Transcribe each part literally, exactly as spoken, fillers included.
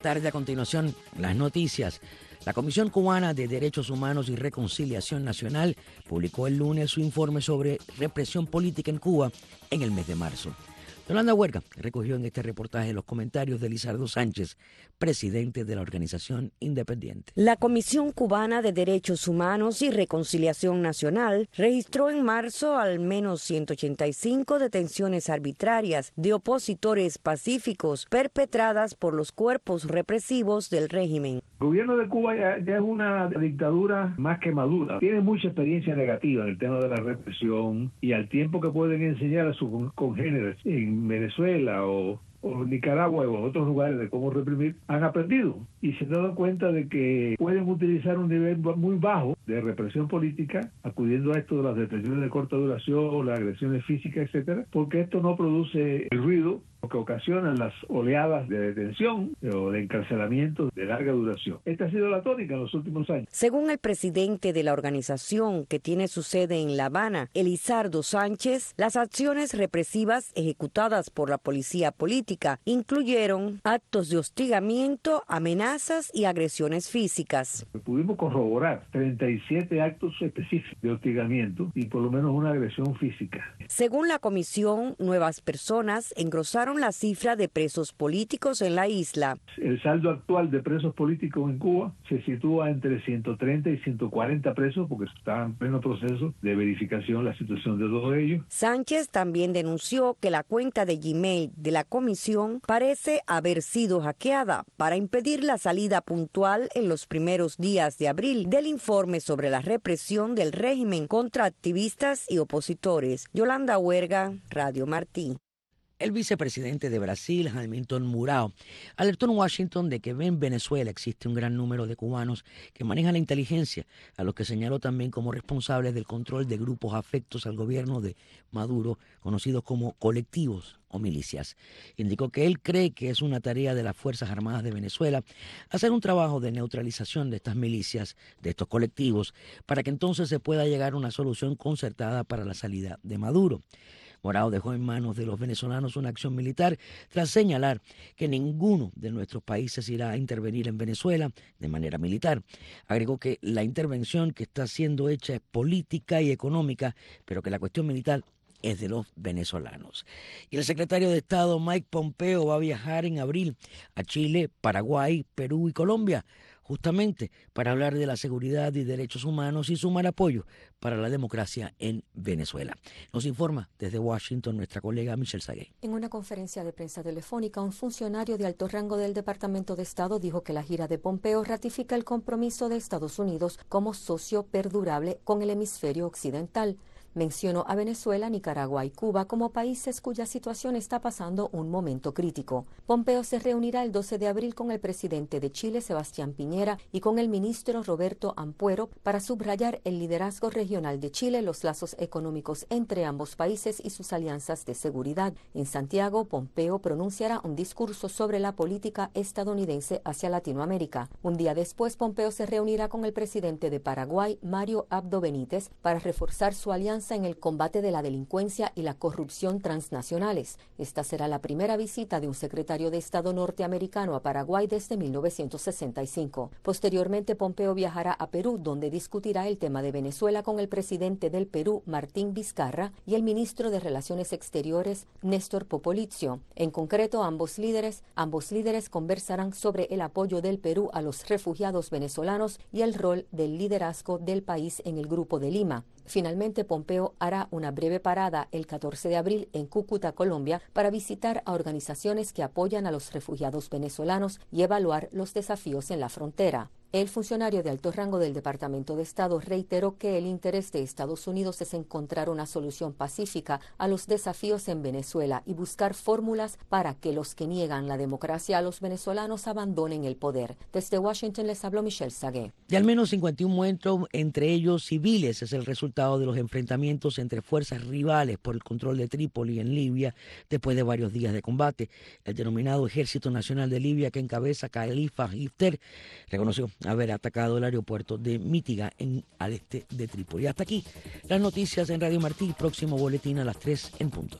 Tarde a continuación, las noticias. La Comisión Cubana de Derechos Humanos y Reconciliación Nacional publicó el lunes su informe sobre represión política en Cuba en el mes de marzo. Yolanda Huerga recogió en este reportaje los comentarios de Lizardo Sánchez, presidente de la organización independiente. La Comisión Cubana de Derechos Humanos y Reconciliación Nacional registró en marzo al menos ciento ochenta y cinco detenciones arbitrarias de opositores pacíficos perpetradas por los cuerpos represivos del régimen. El gobierno de Cuba ya, ya es una dictadura más que madura. Tiene mucha experiencia negativa en el tema de la represión y al tiempo que pueden enseñar a sus congéneres en Venezuela o, o Nicaragua o otros lugares de cómo reprimir, han aprendido y se han dado cuenta de que pueden utilizar un nivel muy bajo de represión política, acudiendo a esto de las detenciones de corta duración, las agresiones físicas, etcétera, porque esto no produce el ruido que ocasionan las oleadas de detención o de encarcelamiento de larga duración. Esta ha sido la tónica en los últimos años. Según el presidente de la organización, que tiene su sede en La Habana, Lizardo Sánchez, las acciones represivas ejecutadas por la policía política incluyeron actos de hostigamiento, amenazas y agresiones físicas. Pudimos corroborar treinta y siete actos específicos de hostigamiento y por lo menos una agresión física. Según la comisión, nuevas personas engrosaron la cifra de presos políticos en la isla. El saldo actual de presos políticos en Cuba se sitúa entre ciento treinta y ciento cuarenta presos porque está en pleno proceso de verificación la situación de todos ellos. Sánchez también denunció que la cuenta de Gmail de la comisión parece haber sido hackeada para impedir la salida puntual en los primeros días de abril del informe sobre la represión del régimen contra activistas y opositores. Yolanda Huerga, Radio Martí. El vicepresidente de Brasil, Hamilton Mourão, alertó en Washington de que en Venezuela existe un gran número de cubanos que manejan la inteligencia, a los que señaló también como responsables del control de grupos afectos al gobierno de Maduro, conocidos como colectivos o milicias. Indicó que él cree que es una tarea de las Fuerzas Armadas de Venezuela hacer un trabajo de neutralización de estas milicias, de estos colectivos, para que entonces se pueda llegar a una solución concertada para la salida de Maduro. Mourão dejó en manos de los venezolanos una acción militar tras señalar que ninguno de nuestros países irá a intervenir en Venezuela de manera militar. Agregó que la intervención que está siendo hecha es política y económica, pero que la cuestión militar es de los venezolanos. Y el secretario de Estado Mike Pompeo va a viajar en abril a Chile, Paraguay, Perú y Colombia, justamente para hablar de la seguridad y derechos humanos y sumar apoyo para la democracia en Venezuela. Nos informa desde Washington nuestra colega Michelle Sagué. En una conferencia de prensa telefónica, un funcionario de alto rango del Departamento de Estado dijo que la gira de Pompeo ratifica el compromiso de Estados Unidos como socio perdurable con el hemisferio occidental. Mencionó a Venezuela, Nicaragua y Cuba como países cuya situación está pasando un momento crítico. Pompeo se reunirá el doce de abril con el presidente de Chile, Sebastián Piñera, y con el ministro Roberto Ampuero para subrayar el liderazgo regional de Chile, los lazos económicos entre ambos países y sus alianzas de seguridad. En Santiago, Pompeo pronunciará un discurso sobre la política estadounidense hacia Latinoamérica. Un día después, Pompeo se reunirá con el presidente de Paraguay, Mario Abdo Benítez, para reforzar su alianza en el combate de la delincuencia y la corrupción transnacionales. Esta será la primera visita de un secretario de Estado norteamericano a Paraguay desde mil novecientos sesenta y cinco. Posteriormente, Pompeo viajará a Perú, donde discutirá el tema de Venezuela con el presidente del Perú, Martín Vizcarra, y el ministro de Relaciones Exteriores, Néstor Popolizio. En concreto, ambos líderes, ambos líderes conversarán sobre el apoyo del Perú a los refugiados venezolanos y el rol del liderazgo del país en el Grupo de Lima. Finalmente, Pompeo hará una breve parada el catorce de abril en Cúcuta, Colombia, para visitar a organizaciones que apoyan a los refugiados venezolanos y evaluar los desafíos en la frontera. El funcionario de alto rango del Departamento de Estado reiteró que el interés de Estados Unidos es encontrar una solución pacífica a los desafíos en Venezuela y buscar fórmulas para que los que niegan la democracia a los venezolanos abandonen el poder. Desde Washington les habló Michelle Sagué. De al menos cincuenta y un muertos, entre ellos civiles, es el resultado de los enfrentamientos entre fuerzas rivales por el control de Trípoli en Libia después de varios días de combate. El denominado Ejército Nacional de Libia, que encabeza Khalifa Haftar, reconoció haber atacado el aeropuerto de Mítiga en al este de Trípoli. Hasta aquí las noticias en Radio Martí. Próximo boletín a las tres en punto.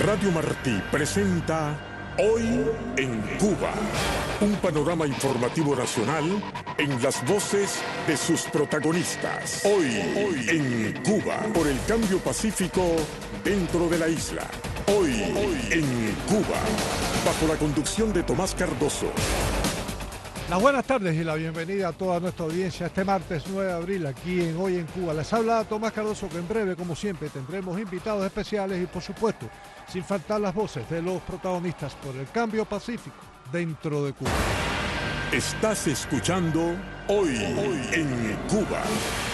Radio Martí presenta Hoy en Cuba, un panorama informativo nacional en las voces de sus protagonistas. Hoy, Hoy en Cuba, por el cambio pacífico dentro de la isla. Hoy, Hoy en Cuba, bajo la conducción de Tomás Cardoso. Las buenas tardes y la bienvenida a toda nuestra audiencia este martes nueve de abril aquí en Hoy en Cuba. Les habla Tomás Cardoso, que en breve, como siempre, tendremos invitados especiales y, por supuesto, sin faltar las voces de los protagonistas por el cambio pacífico dentro de Cuba. Estás escuchando Hoy, Hoy en Cuba.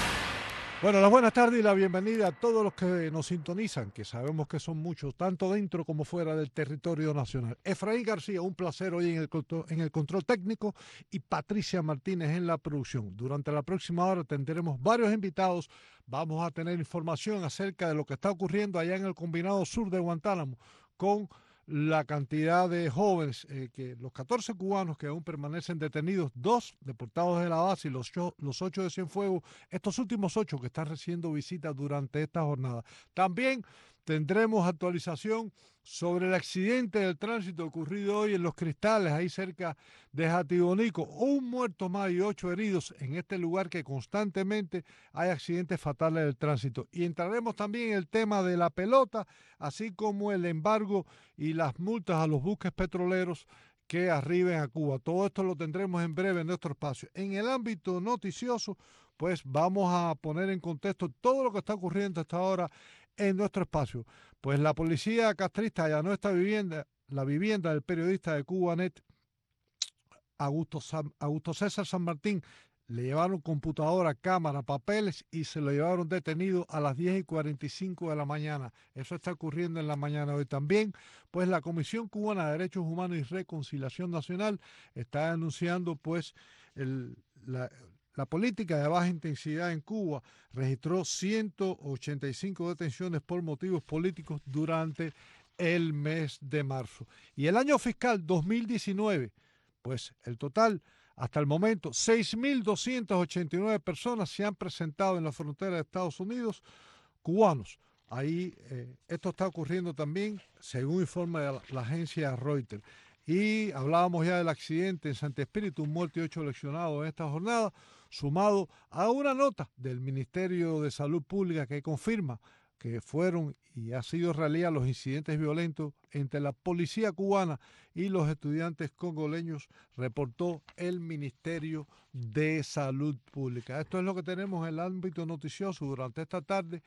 Bueno, las buenas tardes y la bienvenida a todos los que nos sintonizan, que sabemos que son muchos, tanto dentro como fuera del territorio nacional. Efraín García, un placer hoy en el, en el control técnico, y Patricia Martínez en la producción. Durante la próxima hora tendremos varios invitados. Vamos a tener información acerca de lo que está ocurriendo allá en el Combinado Sur de Guantánamo, con la cantidad de jóvenes, eh, que los catorce cubanos que aún permanecen detenidos, dos deportados de la base y los, los ocho de Cienfuegos, estos últimos ocho que están recibiendo visitas durante esta jornada. También tendremos actualización sobre el accidente del tránsito ocurrido hoy en Los Cristales, ahí cerca de Jatibonico. Un muerto más y ocho heridos en este lugar que constantemente hay accidentes fatales del tránsito. Y entraremos también en el tema de la pelota, así como el embargo y las multas a los buques petroleros que arriben a Cuba. Todo esto lo tendremos en breve en nuestro espacio. En el ámbito noticioso, pues vamos a poner en contexto todo lo que está ocurriendo hasta ahora en nuestro espacio. Pues la policía castrista allanó esta vivienda, la vivienda del periodista de Cubanet, Augusto, San, Augusto César San Martín. Le llevaron computadora, cámara, papeles y se lo llevaron detenido a las diez y cuarenta y cinco de la mañana. Eso está ocurriendo en la mañana de hoy. También, pues la Comisión Cubana de Derechos Humanos y Reconciliación Nacional está anunciando, pues, el, la... La política de baja intensidad en Cuba registró ciento ochenta y cinco detenciones por motivos políticos durante el mes de marzo. Y el año fiscal dos mil diecinueve, pues el total, hasta el momento, seis mil doscientas ochenta y nueve personas se han presentado en la frontera de Estados Unidos, cubanos. Ahí eh, esto está ocurriendo también, según informa la, la agencia Reuters. Y hablábamos ya del accidente en Santo Espíritu, un muerto y ocho lesionados en esta jornada, sumado a una nota del Ministerio de Salud Pública que confirma que fueron y ha sido realidad los incidentes violentos entre la policía cubana y los estudiantes congoleños, reportó el Ministerio de Salud Pública. Esto es lo que tenemos en el ámbito noticioso durante esta tarde,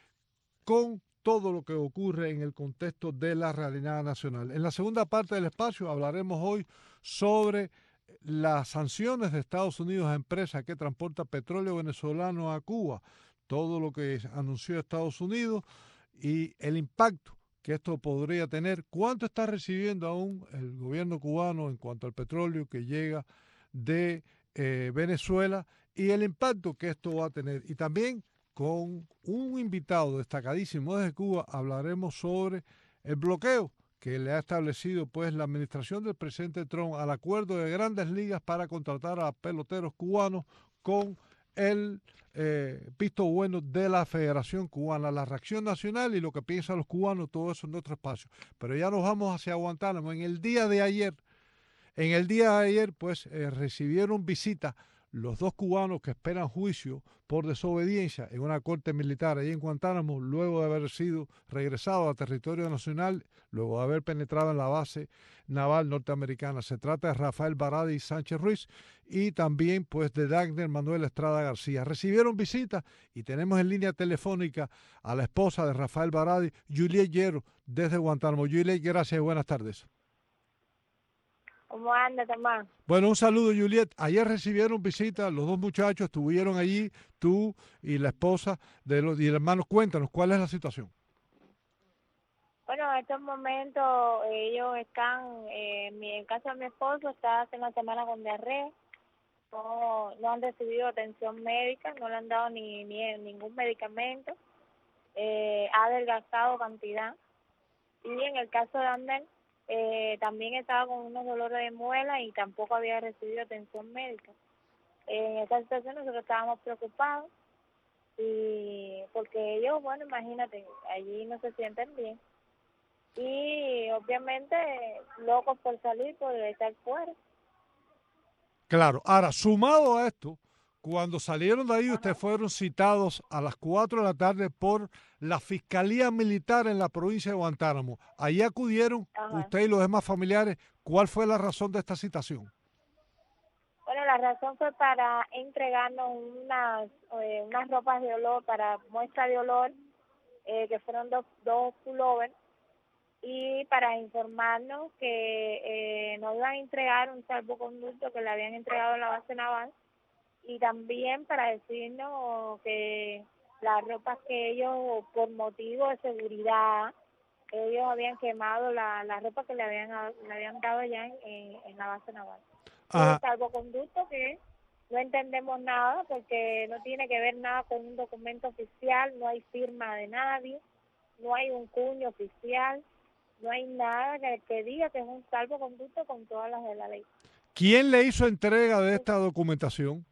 con todo lo que ocurre en el contexto de la realidad nacional. En la segunda parte del espacio hablaremos hoy sobre las sanciones de Estados Unidos a empresas que transportan petróleo venezolano a Cuba, todo lo que anunció Estados Unidos y el impacto que esto podría tener, cuánto está recibiendo aún el gobierno cubano en cuanto al petróleo que llega de eh, Venezuela y el impacto que esto va a tener. Y también con un invitado destacadísimo desde Cuba hablaremos sobre el bloqueo que le ha establecido, pues, la administración del presidente Trump al acuerdo de Grandes Ligas para contratar a peloteros cubanos, con el eh, visto bueno de la Federación Cubana, la reacción nacional y lo que piensan los cubanos, todo eso en nuestro espacio. Pero ya nos vamos hacia Guantánamo. En el día de ayer, en el día de ayer, pues, eh, recibieron visita los dos cubanos que esperan juicio por desobediencia en una corte militar ahí en Guantánamo, luego de haber sido regresados a territorio nacional, luego de haber penetrado en la base naval norteamericana. Se trata de Rafael Baradi Sánchez Ruiz y también, pues, de Dagner Manuel Estrada García. Recibieron visita y tenemos en línea telefónica a la esposa de Rafael Baradi, Juliet Hierro, desde Guantánamo. Juliet, gracias y buenas tardes. ¿Cómo anda, Tomás? Bueno, un saludo, Juliet. Ayer recibieron visita, los dos muchachos estuvieron allí, tú y la esposa de los y el hermano. Cuéntanos, ¿cuál es la situación? Bueno, en estos momentos ellos están, eh, en el caso de mi esposo, está hace una semana con diarrea, no, no han recibido atención médica, no le han dado ni, ni ningún medicamento, eh, ha adelgazado cantidad. Y en el caso de Ander, Eh, también estaba con unos dolores de muela y tampoco había recibido atención médica. Eh, en esta situación nosotros estábamos preocupados y porque ellos, bueno, imagínate, allí no se sienten bien. y obviamente locos por salir, por estar fuera. Claro, ahora, sumado a esto, cuando salieron de ahí, Ajá. ustedes fueron citados a las cuatro de la tarde por la Fiscalía Militar en la provincia de Guantánamo. Allí acudieron Ajá. usted y los demás familiares. ¿Cuál fue la razón de esta citación? Bueno, la razón fue para entregarnos unas, eh, unas ropas de olor, para muestra de olor, eh, que fueron dos, dos pullovers, y para informarnos que eh, nos iban a entregar un salvoconducto que le habían entregado en la base naval, y también para decirnos que las ropas que ellos, por motivo de seguridad, ellos habían quemado la, la ropa que le habían, le habían dado allá en, en, en la base naval. Un salvoconducto que no entendemos nada porque no tiene que ver nada con un documento oficial, no hay firma de nadie, no hay un cuño oficial, no hay nada que, que diga que es un salvoconducto con todas las de la ley. ¿Quién le hizo entrega de esta documentación?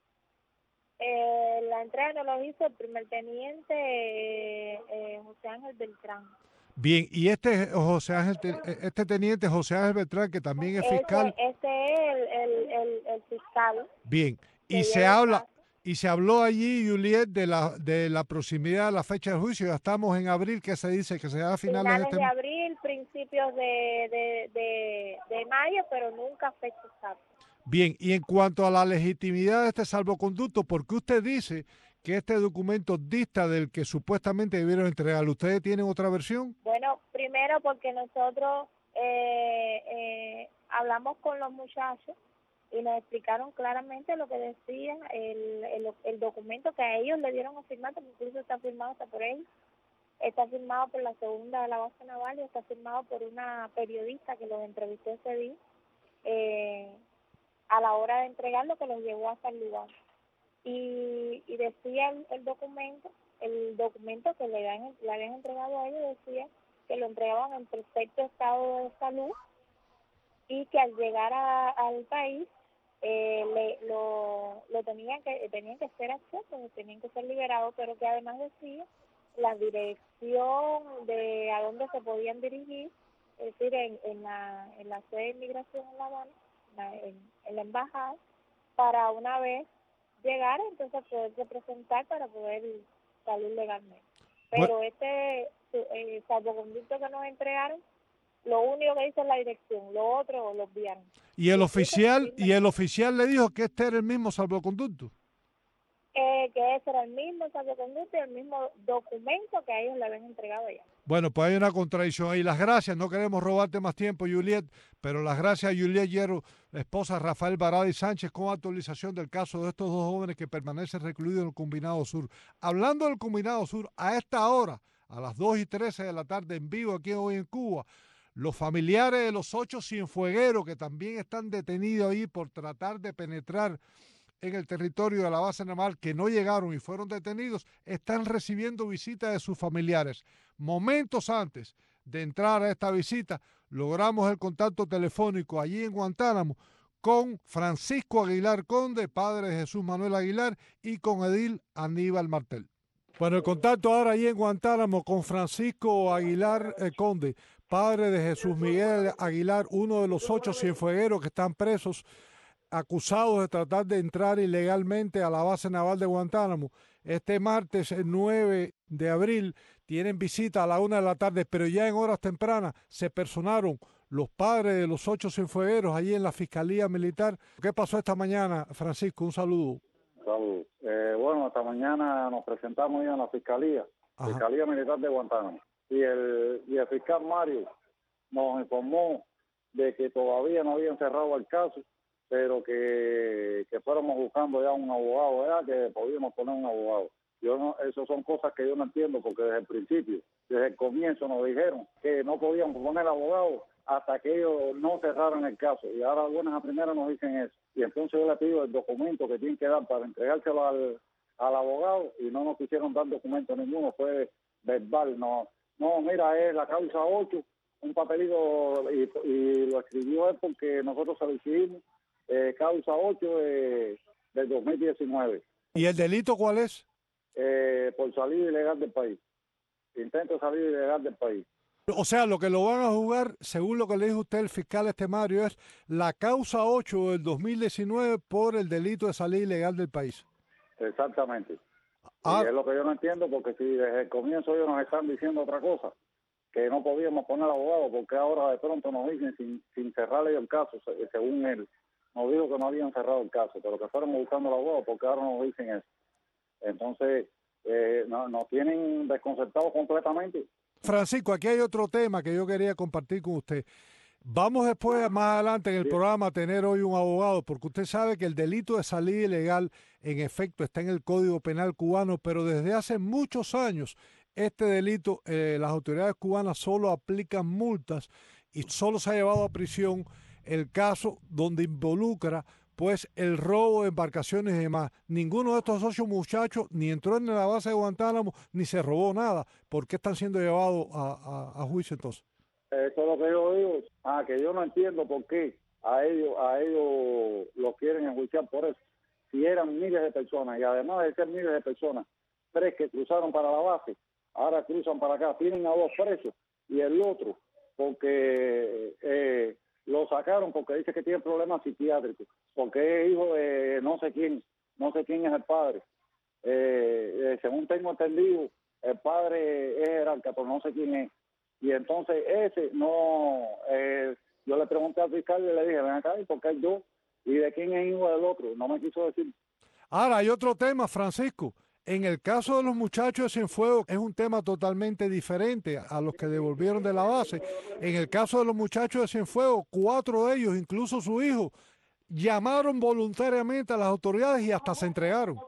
Eh, la entrega nos lo hizo el primer teniente eh, eh, José Ángel Beltrán. Bien, y este José Ángel, este teniente José Ángel Beltrán, que también es fiscal. Ese, ese es el, el, el, el fiscal. Bien, y se habla y se habló allí, Juliet, de la de la proximidad de la fecha de juicio. Ya estamos en abril, que se dice que será a finales, finales de, este... de abril, principios de, de, de, de mayo, pero nunca fecha exacta. Bien, y en cuanto a la legitimidad de este salvoconducto, ¿por qué usted dice que este documento dista del que supuestamente debieron entregarlo? ¿Ustedes tienen otra versión? Bueno, primero porque nosotros eh, eh, hablamos con los muchachos y nos explicaron claramente lo que decía el, el, el documento que a ellos le dieron a firmar, porque incluso está firmado hasta por ellos, está firmado por la segunda de la base naval y está firmado por una periodista que los entrevistó ese día, eh, a la hora de entregar lo que los llevó hasta el lugar. Y, y decía el, el documento, el documento que le habían, le habían entregado a ellos, decía que lo entregaban en perfecto estado de salud y que al llegar a, al país eh, le, lo, lo tenían que tenían que ser accesos, tenían que ser liberados, pero que además decía la dirección de a dónde se podían dirigir, es decir, en, en, la, en la sede de inmigración en La Habana, en, en la embajada, para una vez llegar, entonces poderse presentar para poder salir legalmente. Pero bueno, este eh, salvoconducto que nos entregaron, lo único que dice es la dirección, lo otro lo obviaron. ¿Y el oficial y el oficial le dijo que este era el mismo salvoconducto? Eh, que ese era el mismo salvoconducto y el mismo documento que a ellos le habían entregado ya. Bueno, pues hay una contradicción ahí. Las gracias, no queremos robarte más tiempo, Juliet, pero las gracias a Juliet Hierro, la esposa de Rafael Barada y Sánchez, con actualización del caso de estos dos jóvenes que permanecen recluidos en el Combinado Sur. Hablando del Combinado Sur, a esta hora, a las dos y trece de la tarde, en vivo aquí hoy en Cuba, los familiares de los ocho cienfuegueros que también están detenidos ahí por tratar de penetrar en el territorio de la base naval, que no llegaron y fueron detenidos, están recibiendo visitas de sus familiares. Momentos antes de entrar a esta visita, logramos el contacto telefónico allí en Guantánamo con Francisco Aguilar Conde, padre de Jesús Manuel Aguilar, y con Edil Aníbal Martel. Bueno, el contacto ahora allí en Guantánamo con Francisco Aguilar eh, Conde, padre de Jesús Miguel Aguilar, uno de los ocho cienfuegueros que están presos, acusados de tratar de entrar ilegalmente a la base naval de Guantánamo. Este martes nueve de abril tienen visita a la una de la tarde, pero ya en horas tempranas se personaron los padres de los ocho cienfuegueros allí en la Fiscalía Militar. ¿Qué pasó esta mañana, Francisco? Un saludo. Saludos. Eh, bueno, esta mañana nos presentamos ya en la Fiscalía, Ajá. Fiscalía Militar de Guantánamo. Y el, y el fiscal Mario nos informó de que todavía no habían cerrado el caso, pero que, que fuéramos buscando ya un abogado, ¿verdad? Que podíamos poner un abogado. Yo no, eso son cosas que yo no entiendo, porque desde el principio, desde el comienzo nos dijeron que no podíamos poner abogado hasta que ellos no cerraran el caso, y ahora buenas a primeras nos dicen eso. Y entonces yo le pido el documento que tienen que dar para entregárselo al, al abogado, y no nos quisieron dar documento ninguno, fue verbal. No, no, mira, es la causa ocho, un papelito, y, y lo escribió él porque nosotros se lo hicimos. Eh, causa ocho de, del dos mil diecinueve. ¿Y el delito cuál es? Eh, por salir ilegal del país. Intento salir ilegal del país. O sea, lo que lo van a jugar, según lo que le dijo usted el fiscal este Mario, es la causa ocho del dos mil diecinueve por el delito de salida ilegal del país. Exactamente. Ah. Y es lo que yo no entiendo, porque si desde el comienzo ellos nos están diciendo otra cosa, que no podíamos poner abogado, porque ahora de pronto nos dicen sin, sin cerrarle el caso, según él, nos dijo que no habían cerrado el caso, pero que fuéramos buscando el abogado, porque ahora nos dicen eso. Entonces, eh, no, nos tienen desconcertados completamente. Francisco, aquí hay otro tema que yo quería compartir con usted. Vamos después, más adelante en el programa, a tener hoy un abogado, porque usted sabe que el delito de salida ilegal, en efecto, está en el Código Penal cubano, pero desde hace muchos años este delito, eh, las autoridades cubanas solo aplican multas y solo se ha llevado a prisión el caso donde involucra pues el robo de embarcaciones y demás. Ninguno de estos ocho muchachos ni entró en la base de Guantánamo ni se robó nada. ¿Por qué están siendo llevados a, a, a juicio entonces? Eso es lo que yo digo. Ah, que yo no entiendo por qué a ellos a ellos los quieren enjuiciar por eso. Si eran miles de personas y además de ser miles de personas, tres que cruzaron para la base, ahora cruzan para acá, tienen a dos presos y el otro porque eh, lo sacaron porque dice que tiene problemas psiquiátricos, porque es hijo de no sé quién, no sé quién es el padre. Eh, eh, según tengo entendido, el padre es jerarca, pero no sé quién es. Y entonces ese no, eh, yo le pregunté al fiscal y le dije, ven acá, ¿y por qué yo? ¿Y de quién es hijo del otro? No me quiso decir. Ahora hay otro tema, Francisco. En el caso de los muchachos de Cienfuegos es un tema totalmente diferente a los que devolvieron de la base. En el caso de los muchachos de Cienfuegos, cuatro de ellos, incluso su hijo, llamaron voluntariamente a las autoridades y hasta se entregaron.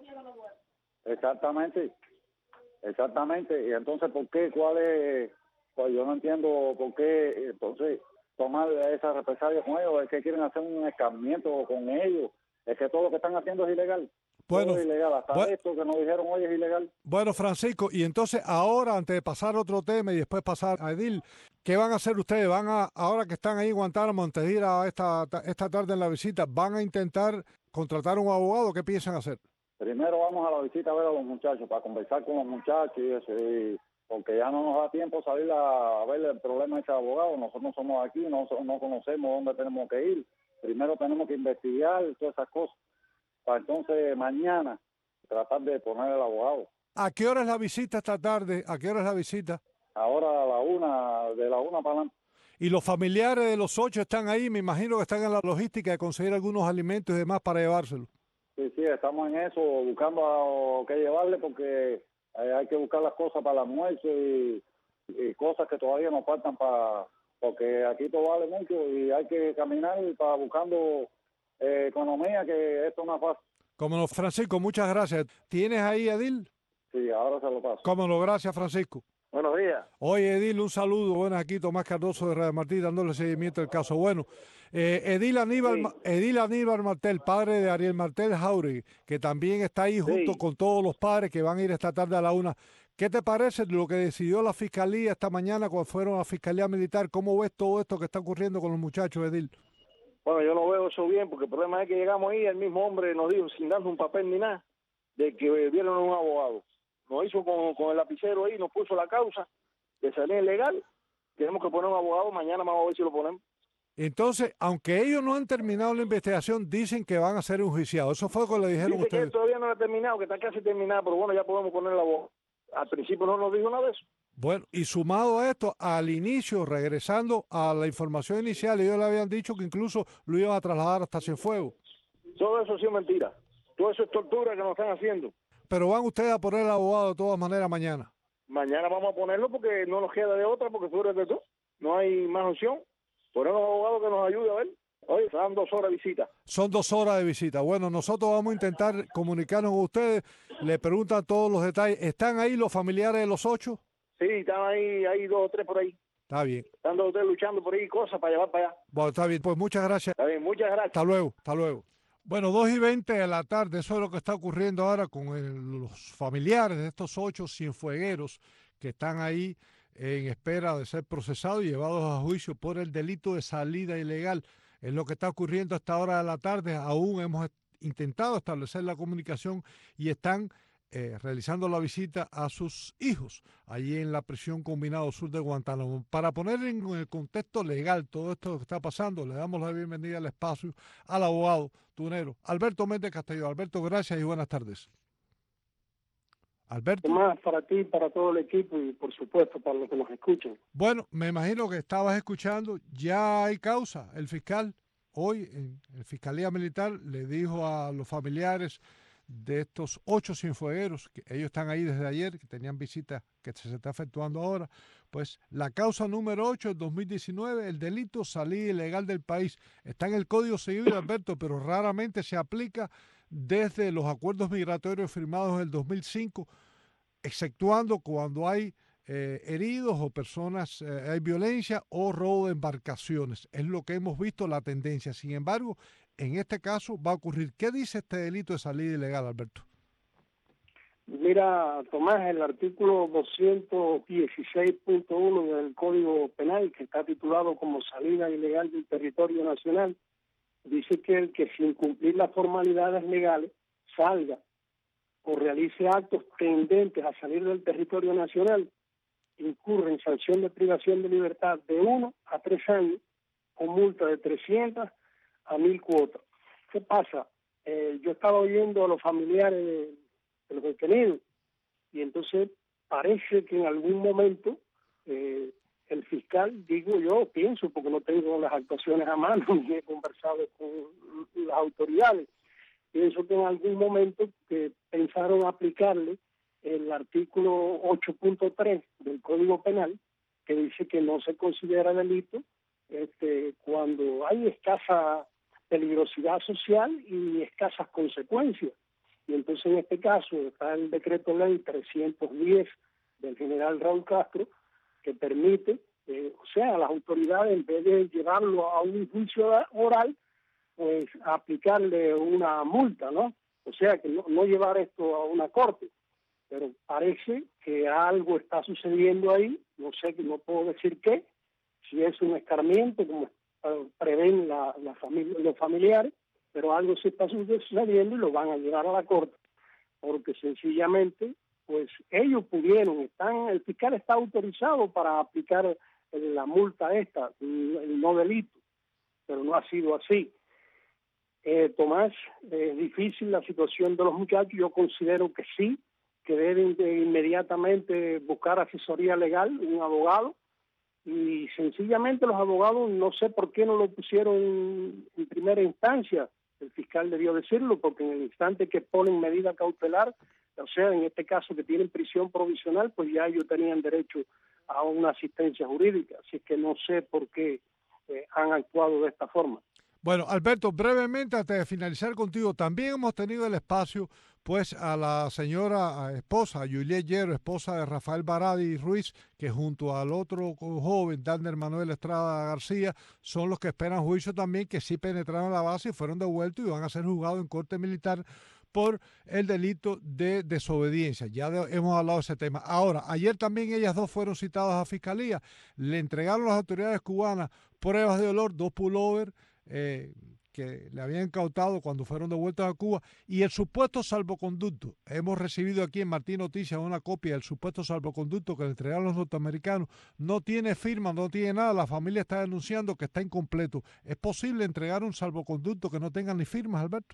Exactamente, exactamente. Y entonces, ¿por qué? ¿Cuál es? Pues yo no entiendo por qué entonces tomar esa represalia con ellos. Es que quieren hacer un escarmiento con ellos. Es que todo lo que están haciendo es ilegal. Bueno, todo es ilegal. Hasta bueno, esto que nos dijeron hoy es ilegal. Bueno, Francisco, y entonces ahora, antes de pasar a otro tema y después pasar a Edil, ¿qué van a hacer ustedes? ¿Van a, ahora que están ahí en Guantánamo, antes de ir a esta, esta tarde en la visita, van a intentar contratar un abogado? ¿Qué piensan hacer? Primero vamos a la visita a ver a los muchachos, para conversar con los muchachos y eso, y porque ya no nos da tiempo salir a, a ver el problema de ese abogado. Nosotros no somos aquí, no, no conocemos dónde tenemos que ir. Primero tenemos que investigar todas esas cosas, para entonces mañana tratar de poner el abogado. ¿A qué hora es la visita esta tarde? ¿A qué hora es la visita? Ahora a la una, de la una para adelante. ¿Y los familiares de los ocho están ahí? Me imagino que están en la logística de conseguir algunos alimentos y demás para llevárselos. Sí, sí, estamos en eso, buscando qué llevarle, porque eh, hay que buscar las cosas para el almuerzo y, y cosas que todavía nos faltan para, porque aquí todo vale mucho y hay que caminar para buscando eh, economía, que esto no es fácil. Como no, Francisco, muchas gracias. ¿Tienes ahí, Edil? Sí, ahora se lo paso. Cómo no, gracias, Francisco. Buenos días. Oye, Edil, un saludo. Bueno, aquí Tomás Cardoso de Radio Martí dándole seguimiento al caso. Bueno, eh, Edil Aníbal, sí. Edil Aníbal Martel, padre de Ariel Martel Jauregui, que también está ahí junto sí. con todos los padres que van a ir esta tarde a la una. ¿Qué te parece lo que decidió la Fiscalía esta mañana cuando fueron a la Fiscalía Militar? ¿Cómo ves todo esto que está ocurriendo con los muchachos, Edil? Bueno, yo no veo eso bien, porque el problema es que llegamos ahí, el mismo hombre nos dijo, sin darnos un papel ni nada, de que vieron a un abogado. Nos hizo con, con el lapicero ahí, nos puso la causa de salida ilegal. Tenemos que poner un abogado, mañana vamos a ver si lo ponemos. Entonces, aunque ellos no han terminado la investigación, dicen que van a ser enjuiciados. Eso fue lo que le dijeron Dice ustedes. Que todavía no lo ha terminado, que está casi terminado, pero bueno, ya podemos poner el abogado. Al principio no nos dijo nada de eso. Bueno, y sumado a esto, al inicio, regresando a la información inicial, ellos le habían dicho que incluso lo iban a trasladar hasta Cienfuegos. Todo eso sí es mentira. Todo eso es tortura que nos están haciendo. Pero van ustedes a poner el abogado de todas maneras mañana. Mañana vamos a ponerlo porque no nos queda de otra, porque tú eres de todo. No hay más opción. Ponemos un abogado que nos ayude a ver. Oye, dan dos horas de visita. Son dos horas de visita. Bueno, nosotros vamos a intentar comunicarnos con ustedes. Le preguntan todos los detalles. ¿Están ahí los familiares de los ocho? Sí, están ahí, hay dos o tres por ahí. Está bien. Están dos o tres luchando por ahí, cosas para llevar para allá. Bueno, está bien. Pues muchas gracias. Está bien, muchas gracias. Hasta luego, hasta luego. Bueno, dos y veinte de la tarde, eso es lo que está ocurriendo ahora con el, los familiares de estos ocho cienfuegueros que están ahí en espera de ser procesados y llevados a juicio por el delito de salida ilegal. Es lo que está ocurriendo a esta hora de la tarde. Aún hemos intentado establecer la comunicación y están eh, realizando la visita a sus hijos allí en la prisión combinado sur de Guantánamo. Para poner en el contexto legal todo esto que está pasando, le damos la bienvenida al espacio al abogado tunero Alberto Méndez Castelló. Alberto, gracias y buenas tardes. Alberto. Más para ti, para todo el equipo y por supuesto para los que nos escuchan. Bueno, me imagino que estabas escuchando, ya hay causa. El fiscal hoy en la Fiscalía Militar le dijo a los familiares de estos ocho cienfuegueros, que ellos están ahí desde ayer, que tenían visitas que se está efectuando ahora, pues la causa número ocho del dos mil diecinueve, el delito salida ilegal del país, está en el Código Civil, Alberto, pero raramente se aplica desde los acuerdos migratorios firmados en el dos mil cinco, exceptuando cuando hay eh, heridos o personas, eh, hay violencia o robo de embarcaciones. Es lo que hemos visto, la tendencia. Sin embargo, en este caso va a ocurrir. ¿Qué dice este delito de salida ilegal, Alberto? Mira, Tomás, el artículo doscientos dieciséis punto uno del Código Penal, que está titulado como salida ilegal del territorio nacional, dice que el que sin cumplir las formalidades legales salga o realice actos tendentes a salir del territorio nacional, incurre en sanción de privación de libertad de uno a tres años o multa de trescientas a mil cuotas. ¿Qué pasa? Eh, yo estaba oyendo a los familiares de, de los detenidos y entonces parece que en algún momento eh, el fiscal, digo yo, pienso, porque no tengo las actuaciones a mano ni he conversado con las autoridades, pienso que en algún momento que pensaron aplicarle el artículo ocho punto tres del Código Penal, que dice que no se considera delito este, cuando hay escasa peligrosidad social y escasas consecuencias. Y entonces en este caso está el decreto ley trescientos diez del general Raúl Castro, que permite, eh, o sea, a las autoridades, en vez de llevarlo a un juicio oral, pues aplicarle una multa, ¿no? O sea, que no, no llevar esto a una corte. Pero parece que algo está sucediendo ahí, no sé, no puedo decir qué, si es un escarmiento, como prevén la, la familia, los familiares, pero algo se está sucediendo y lo van a llevar a la corte, porque sencillamente, pues ellos pudieron, están, el fiscal está autorizado para aplicar la multa esta, el no delito, pero no ha sido así. Eh, Tomás, es difícil la situación de los muchachos, yo considero que sí, que deben de inmediatamente buscar asesoría legal, un abogado, y sencillamente los abogados no sé por qué no lo pusieron en primera instancia, el fiscal debió decirlo, porque en el instante que ponen medida cautelar, o sea, en este caso que tienen prisión provisional, pues ya ellos tenían derecho a una asistencia jurídica, así que no sé por qué eh, han actuado de esta forma. Bueno, Alberto, brevemente, antes de finalizar contigo, también hemos tenido el espacio, pues, a la señora a esposa, Juliet Hierro, esposa de Rafael Baradi Ruiz, que junto al otro joven, Dander Manuel Estrada García, son los que esperan juicio también, que sí penetraron a la base y fueron devueltos y van a ser juzgados en corte militar por el delito de desobediencia. Ya de, hemos hablado de ese tema. Ahora, ayer también ellas dos fueron citadas a fiscalía, le entregaron a las autoridades cubanas pruebas de olor, dos pullovers, Eh, que le habían incautado cuando fueron devueltos a Cuba, y el supuesto salvoconducto. Hemos recibido aquí en Martín Noticias una copia del supuesto salvoconducto que le entregaron los norteamericanos. No tiene firma, no tiene nada. La familia está denunciando que está incompleto. ¿Es posible entregar un salvoconducto que no tenga ni firmas, Alberto?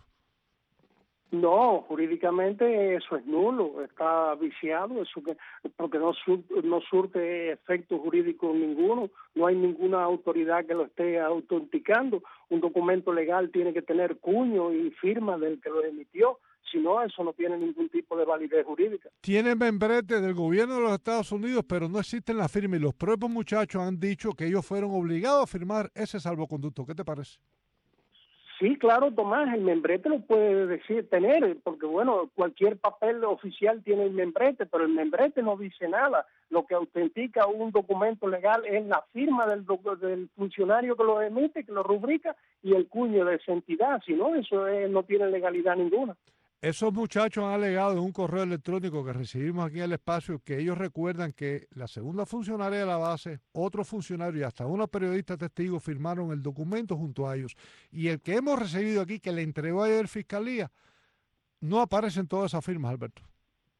No, jurídicamente eso es nulo, está viciado, eso que porque no, sur, no surte efecto jurídico ninguno, no hay ninguna autoridad que lo esté autenticando. Un documento legal tiene que tener cuño y firma del que lo emitió, si no, eso no tiene ningún tipo de validez jurídica. Tiene membrete del gobierno de los Estados Unidos, pero no existen las firmas, y los propios muchachos han dicho que ellos fueron obligados a firmar ese salvoconducto. ¿Qué te parece? Sí, claro, Tomás, el membrete lo puede decir, tener, porque bueno, cualquier papel oficial tiene el membrete, pero el membrete no dice nada. Lo que autentica un documento legal es la firma del, del funcionario que lo emite, que lo rubrica, y el cuño de esa entidad, si no, eso es, no tiene legalidad ninguna. Esos muchachos han alegado en un correo electrónico que recibimos aquí en el espacio que ellos recuerdan que la segunda funcionaria de la base, otro funcionario y hasta una periodista testigo firmaron el documento junto a ellos. Y el que hemos recibido aquí, que le entregó ayer Fiscalía, no aparecen todas esas firmas, Alberto.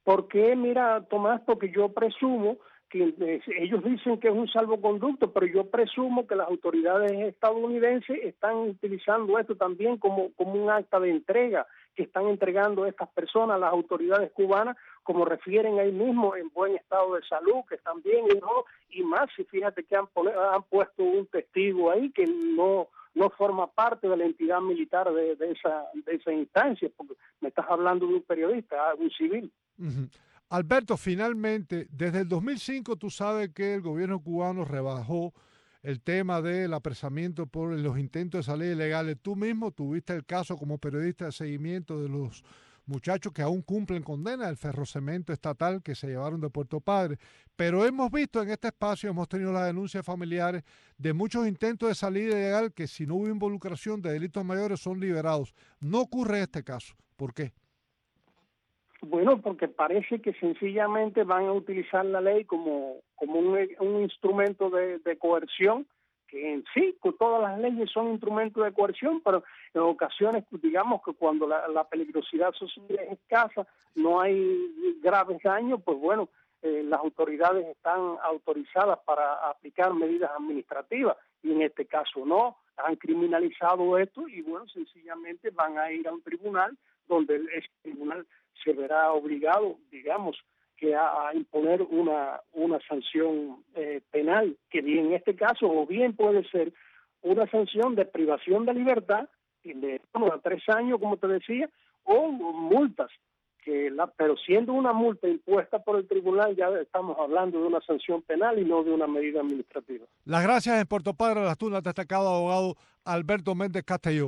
¿Por qué? Mira, Tomás, porque yo presumo que eh, ellos dicen que es un salvoconducto, pero yo presumo que las autoridades estadounidenses están utilizando esto también como, como un acta de entrega, que están entregando a estas personas a las autoridades cubanas, como refieren ahí mismo, en buen estado de salud, que están bien y no, y más, si fíjate que han, pone, han puesto un testigo ahí que no no forma parte de la entidad militar de, de esa de esa instancia, porque me estás hablando de un periodista, un civil. Uh-huh. Alberto, finalmente, desde el dos mil cinco tú sabes que el gobierno cubano rebajó el tema del apresamiento por los intentos de salida ilegales. Tú mismo tuviste el caso como periodista de seguimiento de los muchachos que aún cumplen condena del ferrocemento estatal que se llevaron de Puerto Padre. Pero hemos visto en este espacio, hemos tenido las denuncias familiares de muchos intentos de salida ilegal que si no hubo involucración de delitos mayores son liberados. No ocurre este caso. ¿Por qué? Bueno, porque parece que sencillamente van a utilizar la ley como, como un, un instrumento de, de coerción, que en sí, todas las leyes son instrumentos de coerción, pero en ocasiones, digamos que cuando la, la peligrosidad social es escasa, no hay graves daños, pues bueno, eh, las autoridades están autorizadas para aplicar medidas administrativas, y en este caso no, han criminalizado esto, y bueno, sencillamente van a ir a un tribunal, donde ese tribunal se verá obligado, digamos, que a, a imponer una una sanción eh, penal, que bien en este caso, o bien puede ser una sanción de privación de libertad, de bueno, a tres años, como te decía, o multas, que la, pero siendo una multa impuesta por el tribunal, ya estamos hablando de una sanción penal y no de una medida administrativa. Las gracias en Puerto Padre Las Tunas, destacado abogado Alberto Méndez Castelló.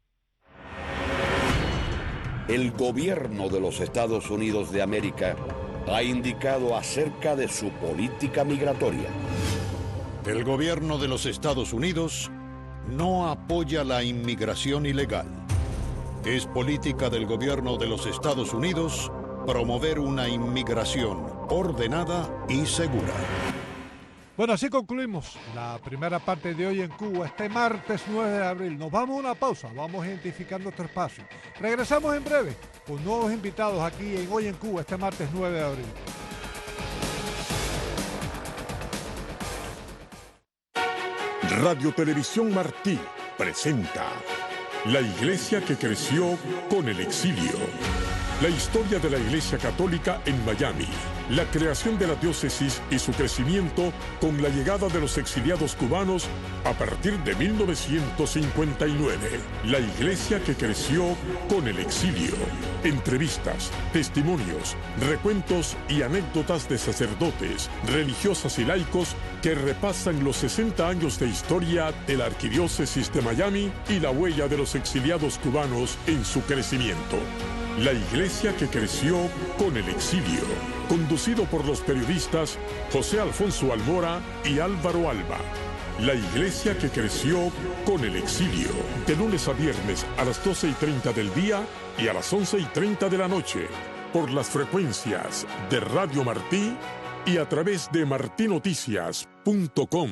El gobierno de los Estados Unidos de América ha indicado acerca de su política migratoria. El gobierno de los Estados Unidos no apoya la inmigración ilegal. Es política del gobierno de los Estados Unidos promover una inmigración ordenada y segura. Bueno, así concluimos la primera parte de Hoy en Cuba, este martes nueve de abril. Nos vamos a una pausa, vamos identificando nuestro espacio. Regresamos en breve con nuevos invitados aquí en Hoy en Cuba, este martes nueve de abril. Radio Televisión Martí presenta La Iglesia que creció con el exilio. La historia de la Iglesia Católica en Miami. La creación de la diócesis y su crecimiento con la llegada de los exiliados cubanos a partir de mil novecientos cincuenta y nueve. La Iglesia que creció con el exilio. Entrevistas, testimonios, recuentos y anécdotas de sacerdotes, religiosas y laicos que repasan los sesenta años de historia de la Arquidiócesis de Miami y la huella de los exiliados cubanos en su crecimiento. La Iglesia que creció con el exilio, conducido por los periodistas José Alfonso Almora y Álvaro Alba. La Iglesia que creció con el exilio, de lunes a viernes a las doce y treinta del día y a las once y treinta de la noche, por las frecuencias de Radio Martí y a través de martí noticias punto com.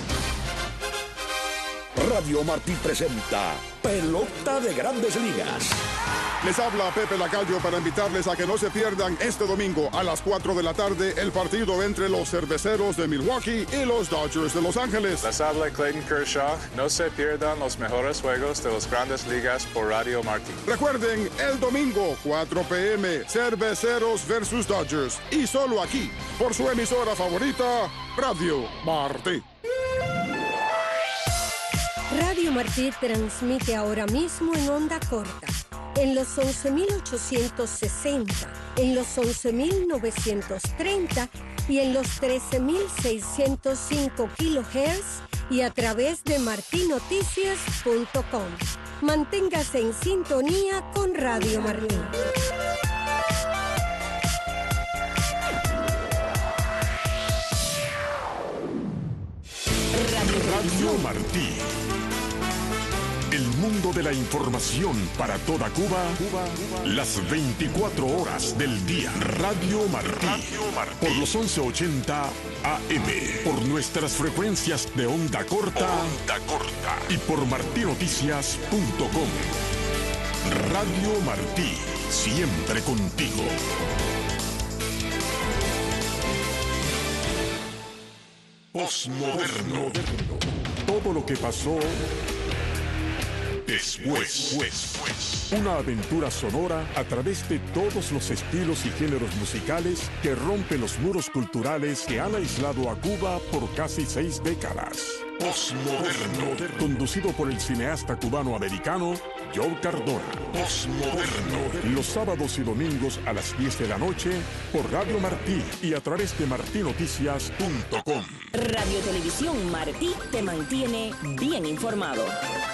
Radio Martí presenta Pelota de Grandes Ligas. Les habla Pepe Lacayo para invitarles a que no se pierdan este domingo a las cuatro de la tarde el partido entre los Cerveceros de Milwaukee y los Dodgers de Los Ángeles. Les habla Clayton Kershaw. No se pierdan los mejores juegos de las Grandes Ligas por Radio Martí. Recuerden, el domingo, cuatro p m, Cerveceros versus Dodgers. Y solo aquí, por su emisora favorita, Radio Martí. Radio Martí transmite ahora mismo en onda corta, en los once mil ochocientos sesenta, en los once mil novecientos treinta y en los trece mil seiscientos cinco kilohertz y a través de martí noticias punto com. Manténgase en sintonía con Radio Martí. Radio Martí. El mundo de la información para toda Cuba, Cuba, Cuba, las veinticuatro horas del día. Radio Martí, Radio Martí. Por los once ochenta A M, por nuestras frecuencias de onda corta, onda corta y por martí noticias punto com. Radio Martí, siempre contigo. Postmoderno. Todo lo que pasó después. después. Una aventura sonora a través de todos los estilos y géneros musicales que rompen los muros culturales que han aislado a Cuba por casi seis décadas. Postmoderno. Conducido por el cineasta cubano-americano Joe Cardona. Postmoderno. Los sábados y domingos a las diez de la noche por Radio Martí y a través de martí noticias punto com. Radio Televisión Martí te mantiene bien informado.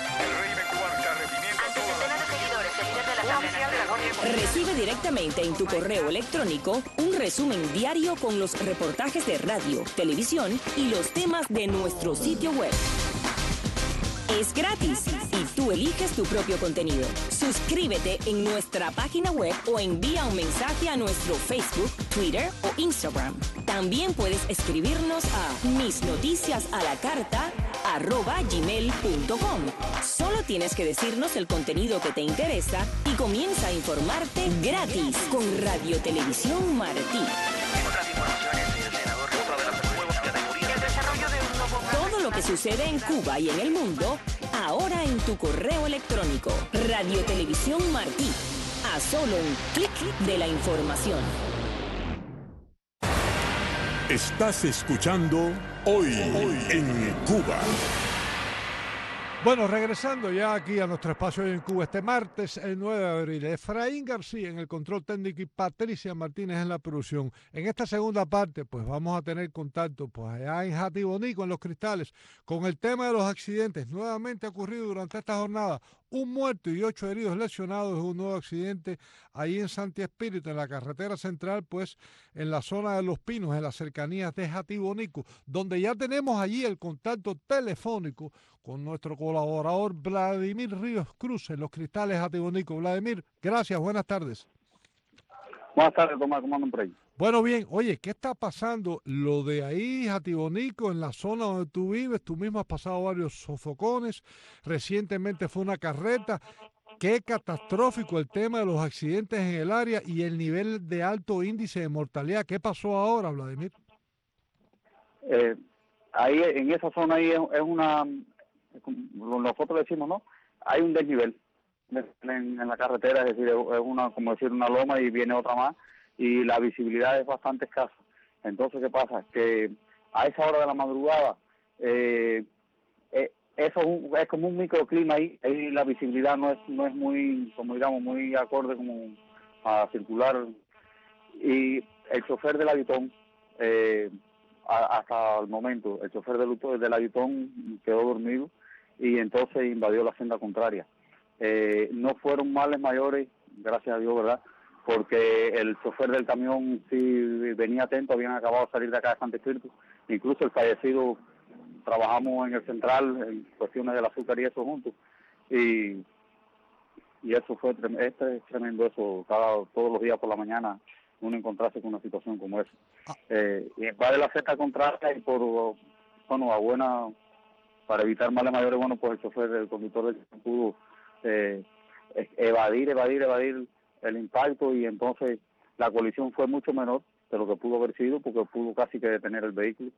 Recibe directamente en tu correo electrónico un resumen diario con los reportajes de radio, televisión y los temas de nuestro sitio web. Es gratis y tú eliges tu propio contenido. Suscríbete en nuestra página web o envía un mensaje a nuestro Facebook, Twitter o Instagram. También puedes escribirnos a misnoticiasalacarta arroba gmail punto com. Solo tienes que decirnos el contenido que te interesa y comienza a informarte gratis con Radio Televisión Martí. Todo lo que sucede en Cuba y en el mundo, ahora en tu correo electrónico. Radio Televisión Martí. A solo un clic de la información. Estás escuchando Hoy, Hoy en Cuba. Bueno, regresando ya aquí a nuestro espacio en Cuba, este martes, el nueve de abril, Efraín García en el control técnico y Patricia Martínez en la producción. En esta segunda parte, pues vamos a tener contacto pues allá en Jatibonico, en Los Cristales, con el tema de los accidentes. Nuevamente ha ocurrido durante esta jornada un muerto y ocho heridos lesionados en un nuevo accidente ahí en Santi Espíritu, en la carretera central, pues en la zona de Los Pinos, en las cercanías de Jatibonico, donde ya tenemos allí el contacto telefónico con nuestro colaborador Vladimir Ríos Cruz en Los Cristales Jatibonico. Vladimir, gracias, buenas tardes. Buenas tardes, Tomás, ¿cómo andan por ahí? Bueno, bien, oye, ¿qué está pasando? Lo de ahí, Jatibonico, en la zona donde tú vives, tú mismo has pasado varios sofocones, recientemente fue una carreta. Qué catastrófico el tema de los accidentes en el área y el nivel de alto índice de mortalidad. ¿Qué pasó ahora, Vladimir? Eh, ahí, en esa zona ahí es, es una, nosotros decimos, ¿no? Hay un desnivel en, en la carretera, es decir, es una, como decir, una loma y viene otra más, y la visibilidad es bastante escasa. Entonces, ¿qué pasa? Que a esa hora de la madrugada, eh, eh, eso es, un, es como un microclima ahí, ahí la visibilidad no es no es muy, como digamos, muy acorde como a circular. Y el chofer del Ayutón, eh, a, hasta el momento, el chofer del, del Ayutón quedó dormido y entonces invadió la senda contraria. Eh, no fueron males mayores, gracias a Dios, ¿verdad? Porque el chofer del camión sí venía atento, habían acabado de salir de acá de Santi Espíritu. Incluso el fallecido, trabajamos en el central en cuestiones del azúcar y eso juntos. Y, y eso fue tremendo, este es tremendo eso, cada, todos los días por la mañana uno encontrarse con una situación como esa. Eh, y va de la seta contraria y por, bueno, a buena, para evitar males mayores, bueno, pues el chofer, el conductor del camión pudo eh, evadir, evadir, evadir el impacto y entonces la colisión fue mucho menor de lo que pudo haber sido porque pudo casi que detener el vehículo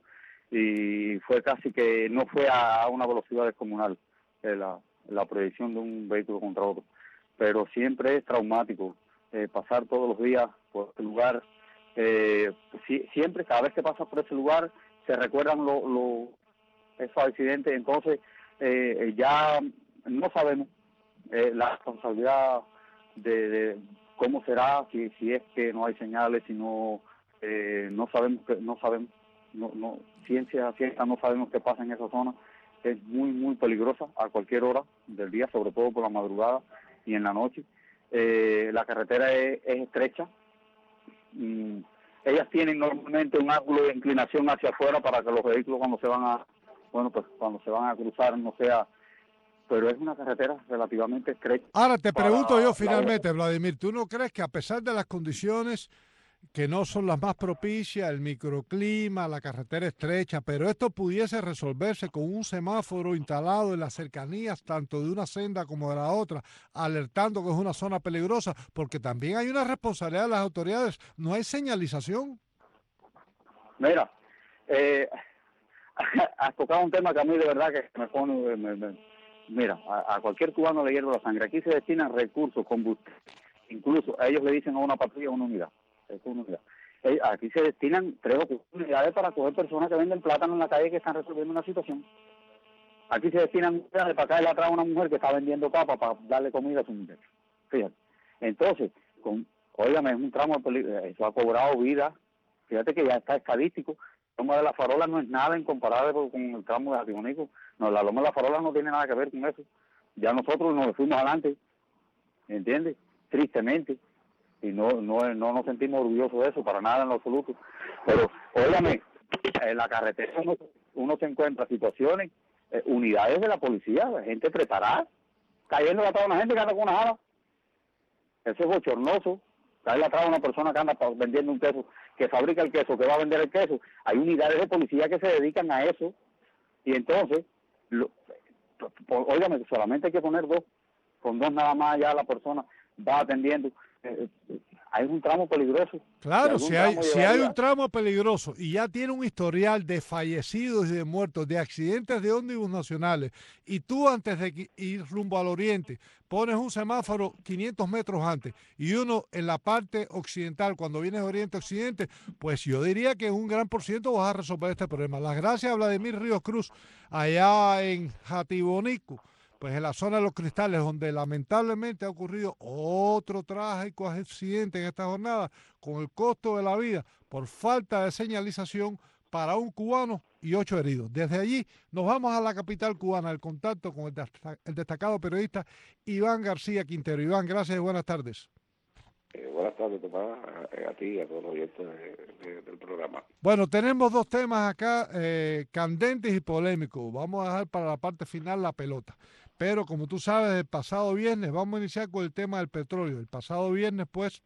y fue casi que no fue a una velocidad descomunal eh, la, la proyección de un vehículo contra otro, pero siempre es traumático eh, pasar todos los días por ese lugar, eh, si, siempre cada vez que pasas por ese lugar se recuerdan lo, lo, esos accidentes, entonces eh, ya no sabemos eh, la responsabilidad De, de cómo será, si si es que no hay señales, si no eh, no sabemos que no sabemos no no ciencia cierta no sabemos qué pasa en esa zona. Es muy muy peligrosa a cualquier hora del día, sobre todo por la madrugada y en la noche. Eh, la carretera es, es estrecha. Mm, ellas tienen normalmente un ángulo de inclinación hacia afuera para que los vehículos cuando se van a bueno pues cuando se van a cruzar no sea, pero es una carretera relativamente estrecha. Ahora te pregunto yo finalmente, Vladimir, ¿tú no crees que a pesar de las condiciones que no son las más propicias, el microclima, la carretera estrecha, pero esto pudiese resolverse con un semáforo instalado en las cercanías tanto de una senda como de la otra, alertando que es una zona peligrosa? Porque también hay una responsabilidad de las autoridades, no hay señalización. Mira, eh, has tocado un tema que a mí de verdad que me pone, me, me, mira, a, a cualquier cubano le hierve la sangre. Aquí se destinan recursos, combustible, incluso a ellos le dicen a una patrulla, una unidad, es una unidad. Eh, aquí se destinan tres o cuatro unidades para coger personas que venden plátano en la calle que están resolviendo una situación. Aquí se destinan unidades para caerle atrás a una mujer que está vendiendo papas para darle comida a su mujer. Fíjate. Entonces, con, óigame, es un tramo de peligro, eso ha cobrado vida. Fíjate que ya está estadístico. La loma de la Farola no es nada en comparado con el tramo de Atibonico. No, la loma de la Farola no tiene nada que ver con eso. Ya nosotros nos fuimos adelante, ¿entiendes? Tristemente. Y no no no nos sentimos orgullosos de eso, para nada en lo absoluto. Pero, óigame, en la carretera uno, uno se encuentra situaciones, eh, unidades de la policía, gente preparada, cayendo atrás a una gente que anda con una jala. Eso es bochornoso. Caerle atrás a una persona que anda vendiendo un queso, que fabrica el queso, que va a vender el queso. Hay unidades de policía que se dedican a eso. Y entonces, lo, óigame, solamente hay que poner dos. Con dos nada más ya la persona va atendiendo. Eh, hay un tramo peligroso. Claro, si hay, si hay un tramo peligroso y ya tiene un historial de fallecidos y de muertos, de accidentes de ómnibus nacionales, y tú antes de ir rumbo al oriente pones un semáforo quinientos metros antes y uno en la parte occidental, cuando vienes de oriente a occidente, pues yo diría que en un gran por ciento vas a resolver este problema. Las gracias a Vladimir Ríos Cruz, allá en Jatibonico, pues en la zona de los Cristales, donde lamentablemente ha ocurrido otro trágico accidente en esta jornada, con el costo de la vida por falta de señalización para un cubano y ocho heridos. Desde allí nos vamos a la capital cubana, el contacto con el, el destacado periodista Iván García Quintero. Iván, gracias y buenas tardes. Eh, buenas tardes, Tomás, a, a ti y a todos los oyentes de, de, del programa. Bueno, tenemos dos temas acá eh, candentes y polémicos. Vamos a dejar para la parte final la pelota. Pero como tú sabes, el pasado viernes, vamos a iniciar con el tema del petróleo. El pasado viernes, pues,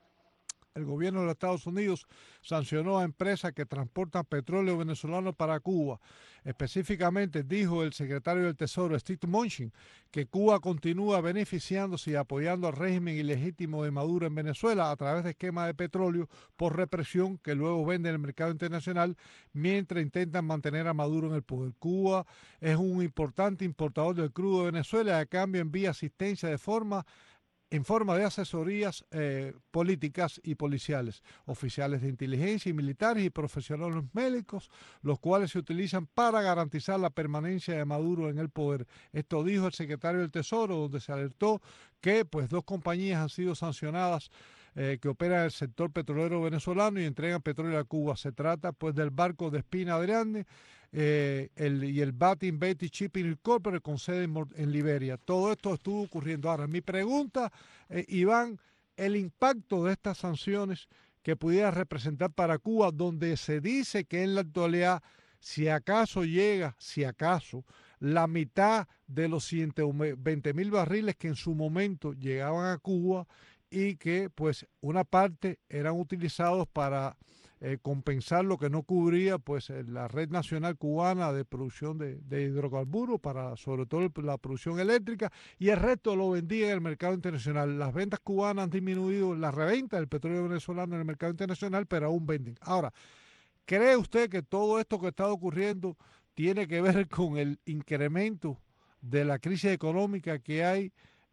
el gobierno de los Estados Unidos sancionó a empresas que transportan petróleo venezolano para Cuba. Específicamente dijo el secretario del Tesoro, Steve Mnuchin, que Cuba continúa beneficiándose y apoyando al régimen ilegítimo de Maduro en Venezuela a través de esquemas de petróleo por represión que luego vende en el mercado internacional mientras intentan mantener a Maduro en el poder. Cuba es un importante importador del crudo de Venezuela y a cambio envía asistencia de forma en forma de asesorías eh, políticas y policiales, oficiales de inteligencia y militares y profesionales médicos, los cuales se utilizan para garantizar la permanencia de Maduro en el poder. Esto dijo el secretario del Tesoro, donde se alertó que pues dos compañías han sido sancionadas eh, que operan en el sector petrolero venezolano y entregan petróleo a Cuba. Se trata pues del barco de Espina Adriane, Eh, el, y el Batin Betty Shipping Incorporated con sede en, en Liberia. Todo esto estuvo ocurriendo. Ahora, mi pregunta, eh, Iván, el impacto de estas sanciones que pudiera representar para Cuba, donde se dice que en la actualidad, si acaso llega, si acaso, la mitad de los ciento veinte mil barriles que en su momento llegaban a Cuba y que pues una parte eran utilizados para Eh, compensar lo que no cubría pues la red nacional cubana de producción de, de hidrocarburos para sobre todo la producción eléctrica, y el resto lo vendía en el mercado internacional. Las ventas cubanas han disminuido, la reventa del petróleo venezolano en el mercado internacional, pero aún venden. Ahora, ¿cree usted que todo esto que está ocurriendo tiene que ver con el incremento de la crisis económica que hay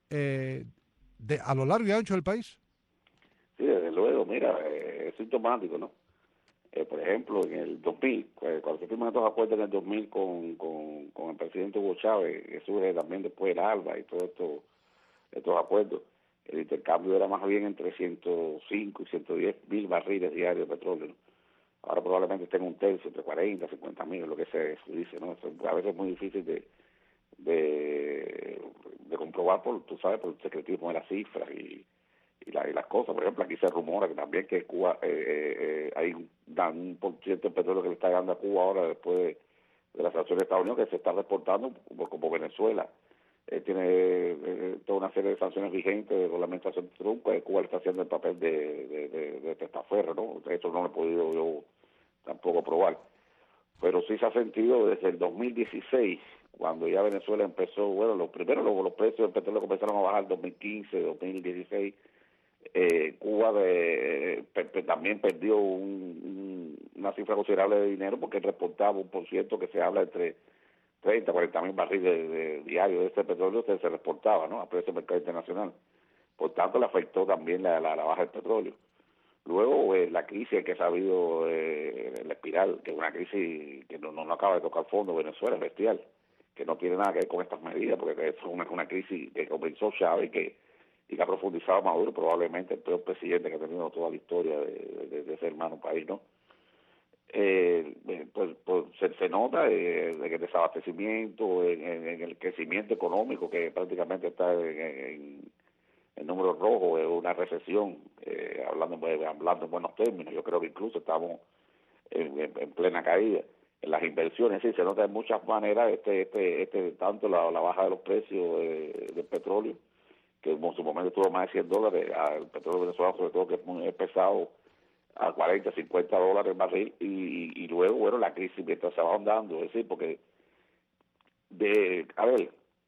eh, de, a lo largo y ancho del país? Sí, desde luego, mira, eh, es sintomático, ¿no? Eh, por ejemplo, en el dos mil, cuando se firman estos acuerdos en el dos mil con, con, con el presidente Hugo Chávez, que surge también después el ALBA y todos esto, estos acuerdos, el intercambio era más bien entre ciento cinco y ciento diez mil barriles diarios de petróleo, ¿no? Ahora probablemente tenga un tercio, entre cuarenta, cincuenta mil, lo que se dice, ¿no? A veces es muy difícil de, de, de comprobar, por, tú sabes, por el secretismo de las cifras y Y, la, y las cosas. Por ejemplo, aquí se rumora que también que Cuba eh, eh, hay un, un por ciento de petróleo que le está llegando a Cuba ahora después de, de las sanciones de Estados Unidos, que se está reportando como, como Venezuela eh, tiene eh, toda una serie de sanciones vigentes de la administración de Trump, que Cuba le está haciendo el papel de, de, de, de testaferro, ¿no? Eso no lo he podido yo tampoco probar, pero sí se ha sentido desde el dos mil dieciséis, cuando ya Venezuela empezó, bueno, los primeros los, los precios del petróleo comenzaron a bajar en dos mil quince, dos mil dieciséis, eh, Cuba de, pe, pe, también perdió un, un, una cifra considerable de dinero porque reportaba un por ciento que se habla entre treinta, cuarenta mil barriles de, de, diarios de este petróleo que se reportaba, ¿no?, a precio del mercado internacional. Por tanto, le afectó también la, la, la baja del petróleo. Luego, eh, la crisis que se ha habido, eh, la espiral, que es una crisis que no, no, no acaba de tocar fondo, Venezuela, bestial, que no tiene nada que ver con estas medidas, porque es una, una crisis que comenzó Chávez y que, y que ha profundizado Maduro, probablemente el peor presidente que ha tenido toda la historia de, de, de ese hermano país, ¿no? Eh, pues, pues se, se nota eh, de que el desabastecimiento, en, en, en el crecimiento económico que prácticamente está en, en, en números rojos, es una recesión, eh, hablando, hablando en buenos términos. Yo creo que incluso estamos en, en, en plena caída. En las inversiones, sí, se nota de muchas maneras este, este, este tanto la, la baja de los precios de, del petróleo, que en su momento tuvo más de cien dólares, el petróleo venezolano sobre todo, que es muy es pesado, a cuarenta, cincuenta dólares el barril, y, y luego, bueno, la crisis mientras se va ahondando, es decir, porque, de a ver,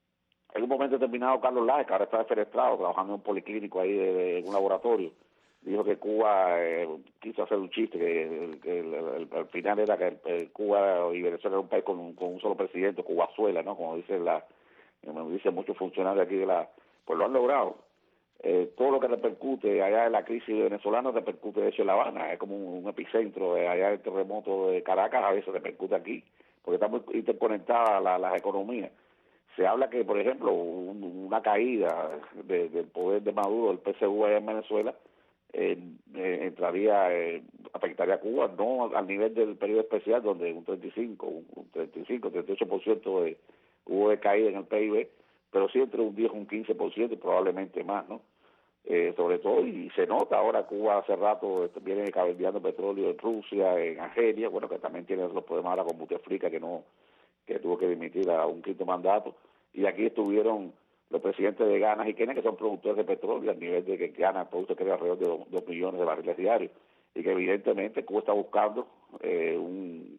en un momento determinado Carlos Laje, que ahora está defenestrado, trabajando en un policlínico ahí, de, de, en un laboratorio, dijo que Cuba eh, quiso hacer un chiste, que, que el, el, el final era que el, el Cuba y Venezuela era un país con, con un solo presidente, Cubazuela, ¿no?, como dicen la, como dicen muchos funcionarios aquí de la, pues lo han logrado. Eh, todo lo que repercute allá de la crisis venezolana repercute de hecho en La Habana, es como un, un epicentro de allá del terremoto de Caracas, a veces repercute aquí, porque está muy interconectada la, las economías. Se habla que, por ejemplo, un, una caída de, del poder de Maduro, del P S U allá en Venezuela, eh, eh, entraría, eh, afectaría a Cuba, no al nivel del periodo especial, donde un treinta y cinco, un treinta y cinco, treinta y ocho por ciento de, hubo de caída en el P I B, pero sí entre un diez y un quince por ciento y probablemente más, ¿no? Eh, sobre todo, y se nota ahora Cuba hace rato viene cabildeando petróleo en Rusia, en Argelia, bueno, que también tiene los problemas ahora con Bouteflika, que no, que tuvo que dimitir a un quinto mandato, y aquí estuvieron los presidentes de Ghana y Kenia, que son productores de petróleo, al nivel de que Ghana produce creo alrededor de dos, dos millones de barriles diarios, y que evidentemente Cuba está buscando eh, un,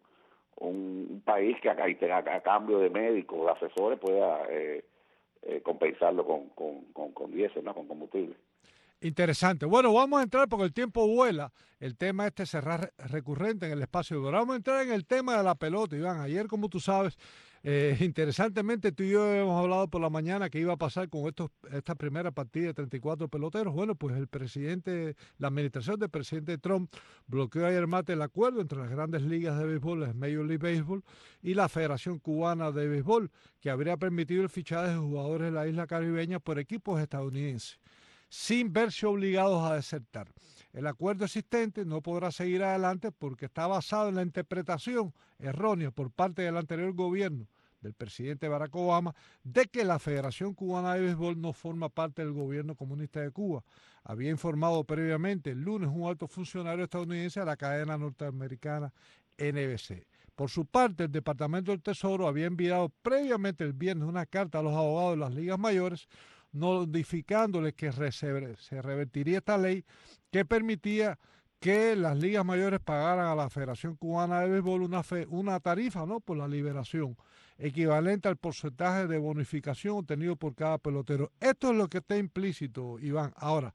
un, un país que a, a, a cambio de médicos, de asesores, pueda eh, eh, compensarlo con, con, con, con diésel, ¿no?, con combustible. Interesante. Bueno, vamos a entrar porque el tiempo vuela. El tema este será recurrente en el espacio. Pero vamos a entrar en el tema de la pelota, Iván. Ayer, como tú sabes, eh, interesantemente tú y yo hemos hablado por la mañana que iba a pasar con estos esta primera partida de treinta y cuatro peloteros. Bueno, pues el presidente, la administración del presidente Trump bloqueó ayer martes el acuerdo entre las grandes ligas de béisbol, la Major League Baseball, y la Federación Cubana de Béisbol, que habría permitido el fichaje de jugadores de la isla caribeña por equipos estadounidenses, sin verse obligados a desertar. El acuerdo existente no podrá seguir adelante porque está basado en la interpretación errónea por parte del anterior gobierno del presidente Barack Obama de que la Federación Cubana de Béisbol no forma parte del gobierno comunista de Cuba. Había informado previamente el lunes un alto funcionario estadounidense a la cadena norteamericana N B C. Por su parte, el Departamento del Tesoro había enviado previamente el viernes una carta a los abogados de las ligas mayores notificándoles que se revertiría esta ley que permitía que las ligas mayores pagaran a la Federación Cubana de Béisbol una, fe, una tarifa, ¿no?, por la liberación, equivalente al porcentaje de bonificación obtenido por cada pelotero. Esto es lo que está implícito, Iván. Ahora,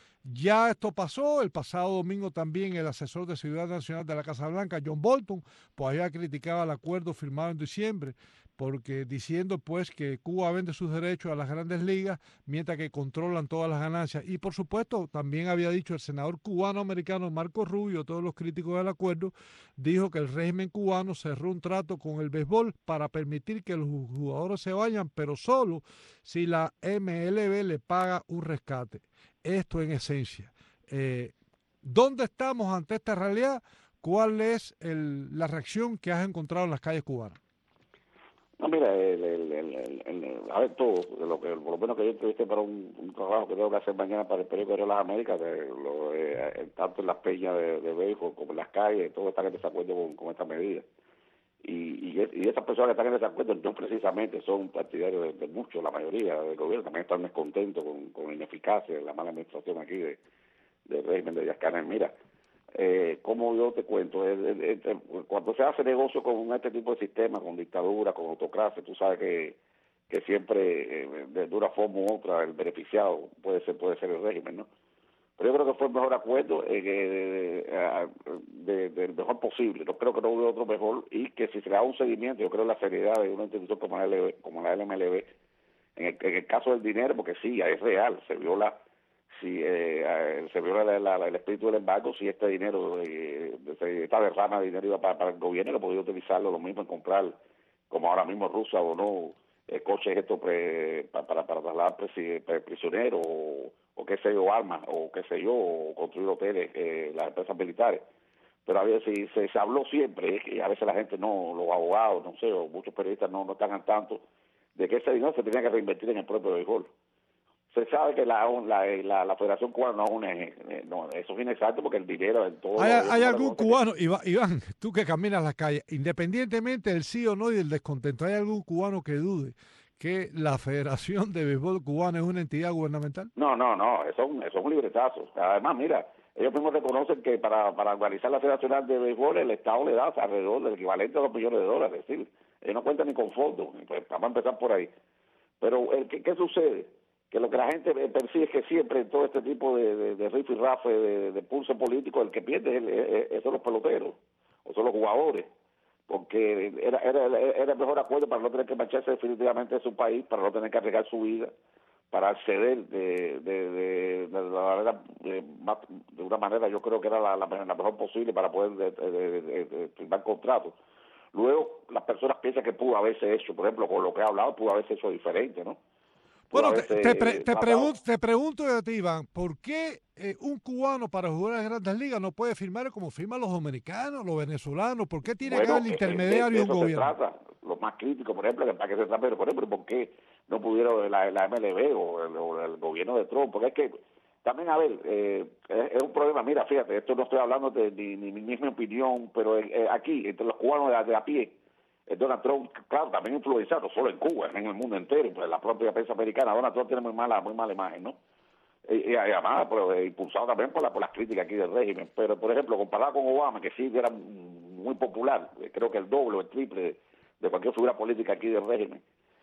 ya esto pasó, el pasado domingo también el asesor de Seguridad Nacional de la Casa Blanca, John Bolton, pues había criticado el acuerdo firmado en diciembre, porque diciendo pues que Cuba vende sus derechos a las grandes ligas mientras que controlan todas las ganancias. Y por supuesto también había dicho el senador cubano-americano Marco Rubio, todos los críticos del acuerdo, dijo que el régimen cubano cerró un trato con el béisbol para permitir que los jugadores se vayan, pero solo si la M L B le paga un rescate. Esto en esencia. Eh, ¿Dónde estamos ante esta realidad? ¿Cuál es el, la reacción que has encontrado en las calles cubanas? No, mira, el, el, el, el, el, a ver, todo, lo que, por lo menos que yo entrevisté para un, un trabajo que tengo que hacer mañana para el periódico de las Américas, de, lo, eh, tanto en las peñas de, de béisbol como en las calles, todo está en desacuerdo con, con esta medida. Y, y, y esas personas que están en desacuerdo no precisamente son partidarios de, de muchos, la mayoría del gobierno, también están descontentos con, con la ineficacia, la mala administración aquí de, del régimen de Díaz Canel. Mira, Eh, como yo te cuento, eh, eh, eh, cuando se hace negocio con este tipo de sistemas, con dictadura, con autocracia, tú sabes que que siempre, eh, de una forma u otra, el beneficiado puede ser puede ser el régimen, ¿no? pero yo creo que fue el mejor acuerdo eh, de, de, de, del mejor posible. No creo que no hubo otro mejor, y que si se da un seguimiento, yo creo en la seriedad de una institución como la, L B, como la L M L B, en el, en el caso del dinero, porque sí, es real, se viola, si eh, se viola la, la, la, el espíritu del embargo, si este dinero, eh, esta derrama de dinero iba para, para el gobierno, lo podía utilizarlo lo mismo en comprar, como ahora mismo Rusia o no, eh, coches estos pre, para, para, para trasladar prisioneros, o, o qué sé yo, armas, o qué sé yo, o construir hoteles, eh, las empresas militares. Pero a veces se, se habló siempre, y a veces la gente no, los abogados, no sé, o muchos periodistas no, no están al tanto de que ese dinero se tenía que reinvertir en el propio béisbol. Se sabe que la la, la, la Federación Cubana no es un eje, no, eso es inexacto, porque el dinero en todo... ¿Hay, hay algún cubano, que... Iván, Iván, tú que caminas las calles, independientemente del sí o no y del descontento, ¿hay algún cubano que dude que la Federación de Béisbol Cubana es una entidad gubernamental? No, no, no, eso es un, eso es un libretazo. Además, mira, ellos mismos reconocen que para, para organizar la Federación de Béisbol el Estado le da alrededor del equivalente a dos millones de dólares, es decir, ellos no cuentan ni con fondos, pues vamos a empezar por ahí. Pero, el, ¿qué, ¿qué sucede? Que lo que la gente percibe es que siempre en todo este tipo de, de, de riff y rafe, de, de pulso político, el que pierde es, es, es, son los peloteros, o son los jugadores, porque era, era, era el mejor acuerdo para no tener que marcharse definitivamente de su país, para no tener que arriesgar su vida, para acceder de, de, de, de, la manera, de, de una manera, yo creo que era la, la, la mejor posible para poder de, de, de, de firmar contratos. Luego, las personas piensan que pudo haberse hecho, por ejemplo, con lo que he hablado, pudo haberse hecho diferente, ¿no? Bueno, te, te, pre, te, pregun te pregunto a ti, Iván, ¿por qué eh, un cubano para jugar en Grandes Ligas no puede firmar como firman los dominicanos, los venezolanos? ¿Por qué tiene bueno, que haber el intermediario de, de, de un gobierno? Se trata, lo más crítico, por ejemplo, que para que se trate, por ejemplo, ¿por qué no pudieron la, la M L B o el, o el gobierno de Trump? Porque es que también, a ver, eh, es, es un problema. Mira, fíjate, esto no estoy hablando de ni, ni mi misma opinión, pero eh, aquí, entre los cubanos de, de a pie, Donald Trump, claro, también influenciado, no solo en Cuba, en el mundo entero, pues la propia prensa americana. Donald Trump tiene muy mala, muy mala imagen, ¿no? Y, y además, pues, impulsado también por, la, por las críticas aquí del régimen. Pero, por ejemplo, comparado con Obama, que sí era muy popular, creo que el doble o el triple de, de cualquier figura política aquí del régimen,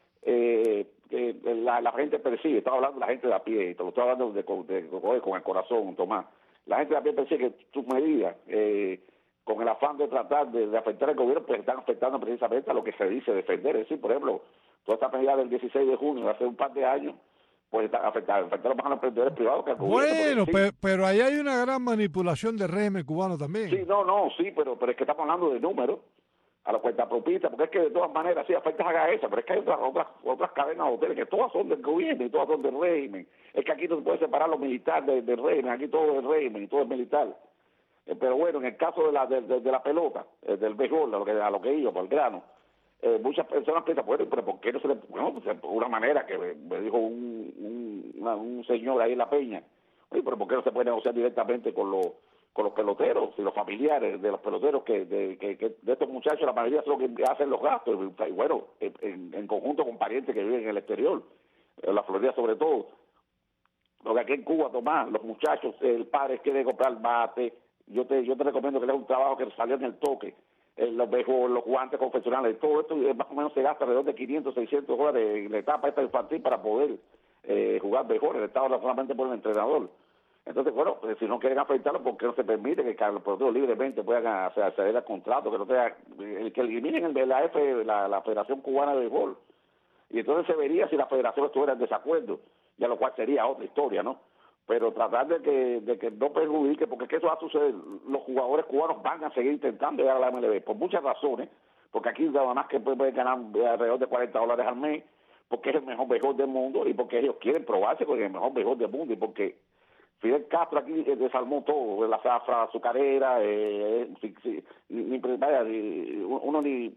eh, eh, la, la gente percibe, estaba hablando de la gente de a pie, y te lo estoy hablando de, de, de, de, con el corazón, Tomás, la gente de a pie percibe que sus medidas... Eh, con el afán de tratar de, de afectar al gobierno, pues están afectando precisamente a lo que se dice defender. Es decir, por ejemplo, toda esta medida del dieciséis de junio, hace un par de años, pues están afectando, afectaron más a los emprendedores privados que al gobierno. Bueno, sí. pero, pero ahí hay una gran manipulación del régimen cubano también. Sí, no, no, sí, pero, pero es que estamos hablando de números, a la cuenta propista, porque es que de todas maneras sí afecta a esa, pero es que hay otras, otras, otras cadenas de hoteles que todas son del gobierno y todas son del régimen. Es que aquí no se puede separar lo militar del, del régimen, aquí todo es del régimen y todo es militar. Eh, pero bueno, en el caso de la de, de, de la pelota, eh, del béisbol, a lo que, a lo que iba, por el grano, eh, muchas personas piensan, bueno, pero ¿por qué no se le...? Bueno, pues, por una manera que me, me dijo un, un, una, un señor ahí en La Peña, oye, pero ¿por qué no se puede negociar directamente con los con los peloteros y los familiares de los peloteros que de, que, que de estos muchachos, la mayoría son los que hacen los gastos, y bueno, en, en conjunto con parientes que viven en el exterior, en la Florida sobre todo, porque aquí en Cuba, Tomás, los muchachos, el padre quiere comprar bate. Yo te yo te recomiendo que le hagas un trabajo que salió en el toque, el, los, los guantes confeccionales, todo esto más o menos se gasta alrededor de quinientos, seiscientos dólares en la etapa esta infantil para poder eh, jugar mejor. El Estado solamente por el entrenador. Entonces, bueno, pues, si no quieren afectarlo, ¿por qué no se permite que los productores libremente puedan acceder al contrato, que no tenga, el, que eliminen el, la, F, la, la Federación Cubana de Béisbol? Y entonces se vería si la federación estuviera en desacuerdo, ya lo cual sería otra historia, ¿no? Pero tratar de que de que no perjudique, porque es que eso va a suceder. Los jugadores cubanos van a seguir intentando llegar a la M L B por muchas razones, porque aquí nada más que pueden ganar alrededor de cuarenta dólares al mes, porque es el mejor béisbol del mundo y porque ellos quieren probarse con el mejor béisbol del mundo, y porque Fidel Castro aquí desarmó todo, la zafra azucarera, eh, si, si, ni, vaya, uno ni...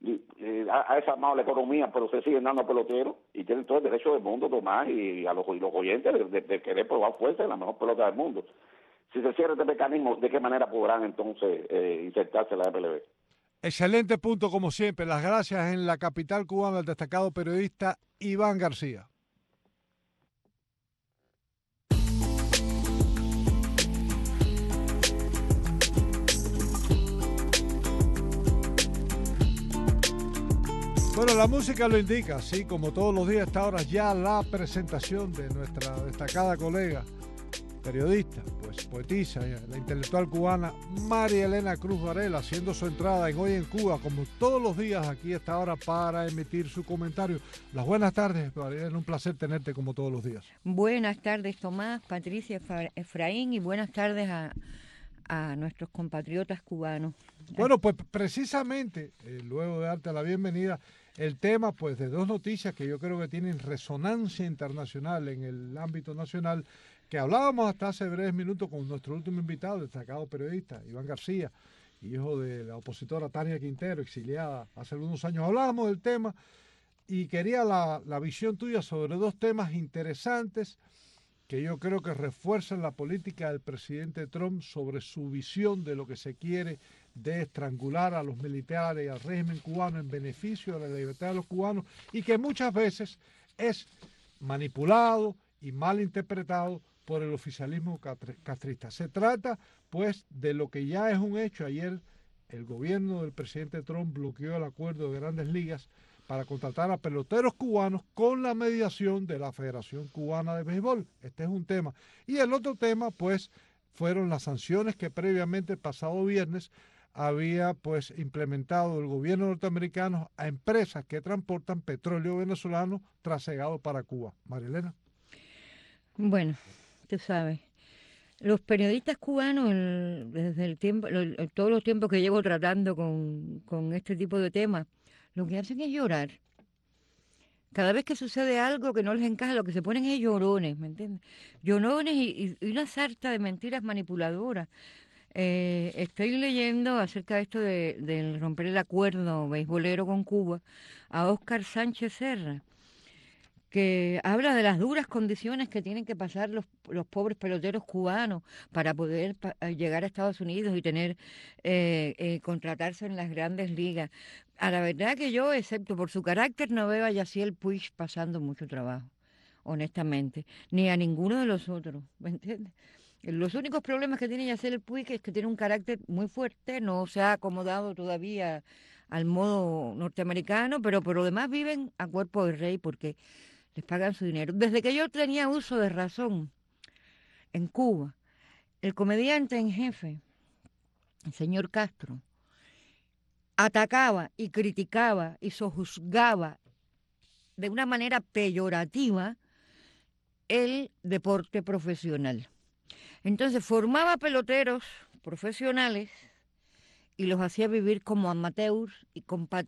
ha desarmado la economía, pero se siguen dando peloteros y tienen todo el derecho del mundo, Tomás, y a los, y los oyentes de, de, de querer probar fuerza en la mejor pelota del mundo. Si se cierra este mecanismo, ¿de qué manera podrán entonces eh, insertarse en la M L B? Excelente punto, como siempre. Las gracias en la capital cubana al destacado periodista Iván García. Bueno, la música lo indica, así como todos los días a esta hora ya la presentación de nuestra destacada colega periodista, pues poetisa, la intelectual cubana María Elena Cruz Varela, haciendo su entrada en Hoy en Cuba, como todos los días aquí a esta hora para emitir su comentario. Las buenas tardes, María Elena, un placer tenerte como todos los días. Buenas tardes, Tomás, Patricia, Efraín, y buenas tardes a, a nuestros compatriotas cubanos. Bueno, pues precisamente, eh, luego de darte la bienvenida, el tema pues de dos noticias que yo creo que tienen resonancia internacional en el ámbito nacional, que hablábamos hasta hace breves minutos con nuestro último invitado, destacado periodista, Iván García, hijo de la opositora Tania Quintero, exiliada hace algunos años. Hablábamos del tema y quería la, la visión tuya sobre dos temas interesantes que yo creo que refuerzan la política del presidente Trump sobre su visión de lo que se quiere de estrangular a los militares y al régimen cubano en beneficio de la libertad de los cubanos, y que muchas veces es manipulado y mal interpretado por el oficialismo castrista. Se trata, pues, de lo que ya es un hecho. Ayer el gobierno del presidente Trump bloqueó el acuerdo de Grandes Ligas para contratar a peloteros cubanos con la mediación de la Federación Cubana de Béisbol. Este es un tema. Y el otro tema, pues, fueron las sanciones que previamente el pasado viernes había, pues, implementado el gobierno norteamericano a empresas que transportan petróleo venezolano trasegado para Cuba. María Elena. Bueno, tú sabes, los periodistas cubanos, el, desde el tiempo, el, todos los tiempos que llevo tratando con, con este tipo de temas, lo que hacen es llorar. Cada vez que sucede algo que no les encaja, lo que se ponen es llorones, ¿me entiendes? Llorones y, y una sarta de mentiras manipuladoras. Eh, estoy leyendo acerca de esto de, de romper el acuerdo beisbolero con Cuba a Óscar Sánchez Serra, que habla de las duras condiciones que tienen que pasar los, los pobres peloteros cubanos para poder pa llegar a Estados Unidos y tener eh, eh, contratarse en las grandes ligas. A la verdad que yo, excepto por su carácter, no veo a Yasiel Puig pasando mucho trabajo, honestamente, ni a ninguno de los otros, ¿me entiendes? Los únicos problemas que tiene Yasiel Puig es que tiene un carácter muy fuerte, no se ha acomodado todavía al modo norteamericano, pero por lo demás viven a cuerpo de rey porque les pagan su dinero. Desde que yo tenía uso de razón en Cuba, el comediante en jefe, el señor Castro, atacaba y criticaba y sojuzgaba de una manera peyorativa el deporte profesional. Entonces formaba peloteros profesionales y los hacía vivir como amateurs y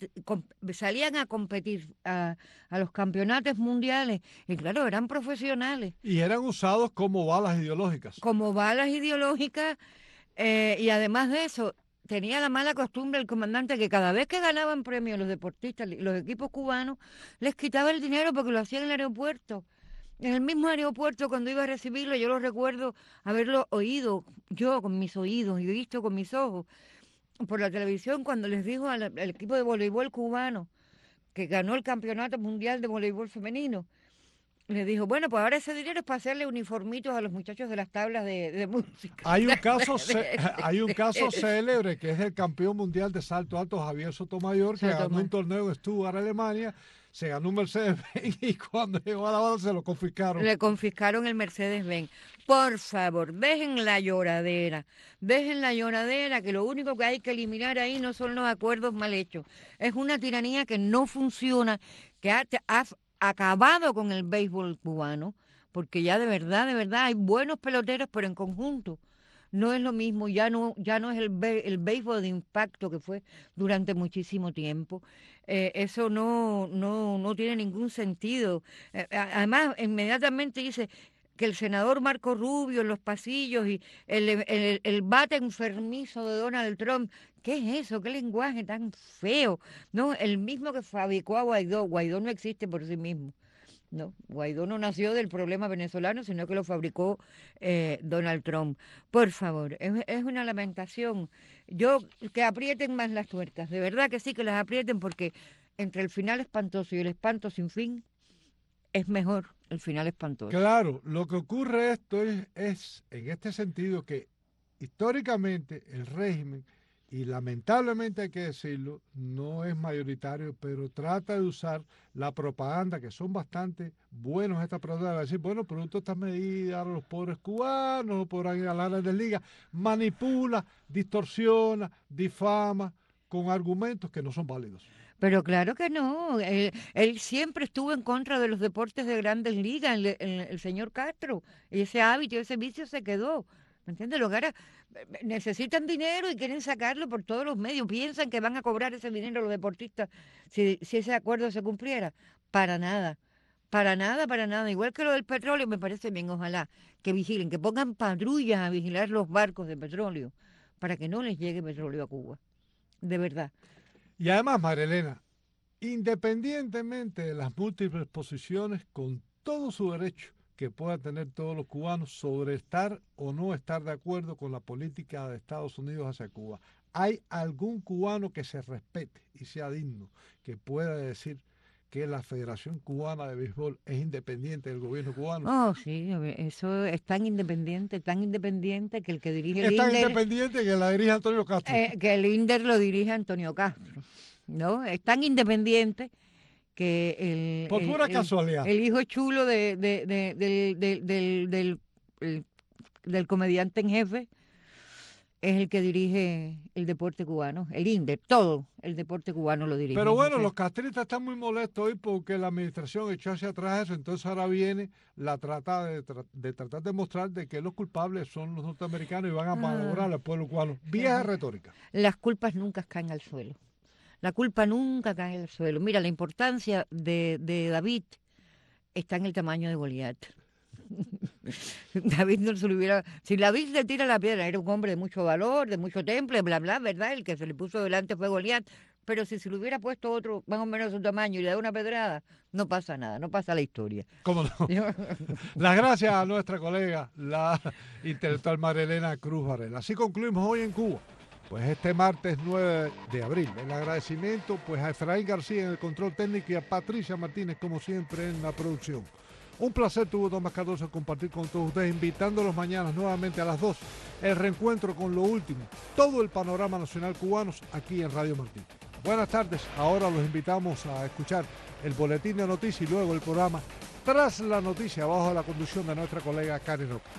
salían a competir a, a los campeonatos mundiales y claro, eran profesionales. Y eran usados como balas ideológicas. Como balas ideológicas eh, y además de eso, tenía la mala costumbre el comandante que cada vez que ganaban premios los deportistas, los equipos cubanos, les quitaba el dinero porque lo hacían en el aeropuerto. En el mismo aeropuerto, cuando iba a recibirlo, yo lo recuerdo haberlo oído yo con mis oídos y visto con mis ojos por la televisión cuando les dijo al, al equipo de voleibol cubano que ganó el campeonato mundial de voleibol femenino, les dijo, bueno, pues ahora ese dinero es para hacerle uniformitos a los muchachos de las tablas de, de música. Hay un caso hay un caso célebre que es el campeón mundial de salto alto Javier Sotomayor, que ganó un torneo en Stuttgart, Alemania, se ganó un Mercedes-Benz y cuando llegó a la banda se lo confiscaron. Le confiscaron el Mercedes-Benz. Por favor, dejen la lloradera, dejen la lloradera, que lo único que hay que eliminar ahí no son los acuerdos mal hechos. Es una tiranía que no funciona, que ha, ha acabado con el béisbol cubano, porque ya de verdad, de verdad hay buenos peloteros, pero en conjunto no es lo mismo, ya no, ya no es el, be, el béisbol de impacto que fue durante muchísimo tiempo. Eh, eso no, no, no tiene ningún sentido. Eh, además, inmediatamente dice que el senador Marco Rubio en los pasillos y el, el, el bate enfermizo de Donald Trump. ¿Qué es eso? ¿Qué lenguaje tan feo? No, el mismo que fabricó a Guaidó. Guaidó no existe por sí mismo. No, Guaidó no nació del problema venezolano, sino que lo fabricó eh, Donald Trump. Por favor, es, es una lamentación. Yo, que aprieten más las tuercas, de verdad que sí, que las aprieten, porque entre el final espantoso y el espanto sin fin, es mejor el final espantoso. Claro, lo que ocurre esto es, es en este sentido que históricamente el régimen y lamentablemente hay que decirlo, no es mayoritario, pero trata de usar la propaganda, que son bastante buenos estas propagandas, decir, bueno, producto de estas medidas, los pobres cubanos no podrán ir a la Grandes Ligas, manipula, distorsiona, difama, con argumentos que no son válidos. Pero claro que no, él, él siempre estuvo en contra de los deportes de Grandes Ligas, el, el, el señor Castro, y ese hábito, ese vicio se quedó. ¿Me entiendes? Los caras necesitan dinero y quieren sacarlo por todos los medios. Piensan que van a cobrar ese dinero los deportistas si, si ese acuerdo se cumpliera. Para nada, para nada, para nada. Igual que lo del petróleo, me parece bien, ojalá, que vigilen, que pongan patrullas a vigilar los barcos de petróleo para que no les llegue petróleo a Cuba. De verdad. Y además, María Elena, independientemente de las múltiples posiciones, con todo su derecho que puedan tener todos los cubanos sobre estar o no estar de acuerdo con la política de Estados Unidos hacia Cuba, ¿hay algún cubano que se respete y sea digno, que pueda decir que la Federación Cubana de Béisbol es independiente del gobierno cubano? Oh, sí, eso es tan independiente, tan independiente que el que dirige el Es tan INDER, independiente que la dirige Antonio Castro. Eh, que el INDER lo dirige Antonio Castro, ¿no? Es tan independiente que el, por pura el, casualidad. El, el hijo chulo de, de, de, de, de, de, del, del, del comediante en jefe es el que dirige el deporte cubano, el INDER, todo el deporte cubano lo dirige. Pero bueno, o sea, los castristas están muy molestos hoy porque la administración echó hacia atrás eso, entonces ahora viene la trata de, de tratar de mostrar de que los culpables son los norteamericanos y van a malograr al pueblo cubano. Vieja retórica. Las culpas nunca caen al suelo. La culpa nunca cae al suelo. Mira, la importancia de, de David está en el tamaño de Goliat. David no se le hubiera... Si David le tira la piedra, era un hombre de mucho valor, de mucho temple, bla, bla, ¿verdad? El que se le puso delante fue Goliat. Pero si se le hubiera puesto otro más o menos de su tamaño y le da una pedrada, no pasa nada, no pasa la historia. ¿Cómo no? Las gracias a nuestra colega, la intelectual María Elena Cruz Varela. Así concluimos hoy en Cuba. Pues este martes nueve de abril, el agradecimiento pues a Efraín García en el control técnico y a Patricia Martínez como siempre en la producción. Un placer tuvo Tomás Cardoso compartir con todos ustedes, invitándolos mañana nuevamente a las dos, el reencuentro con lo último, todo el panorama nacional cubano aquí en Radio Martí. Buenas tardes, ahora los invitamos a escuchar el boletín de noticias y luego el programa Tras la Noticia, bajo la conducción de nuestra colega Karen Roca.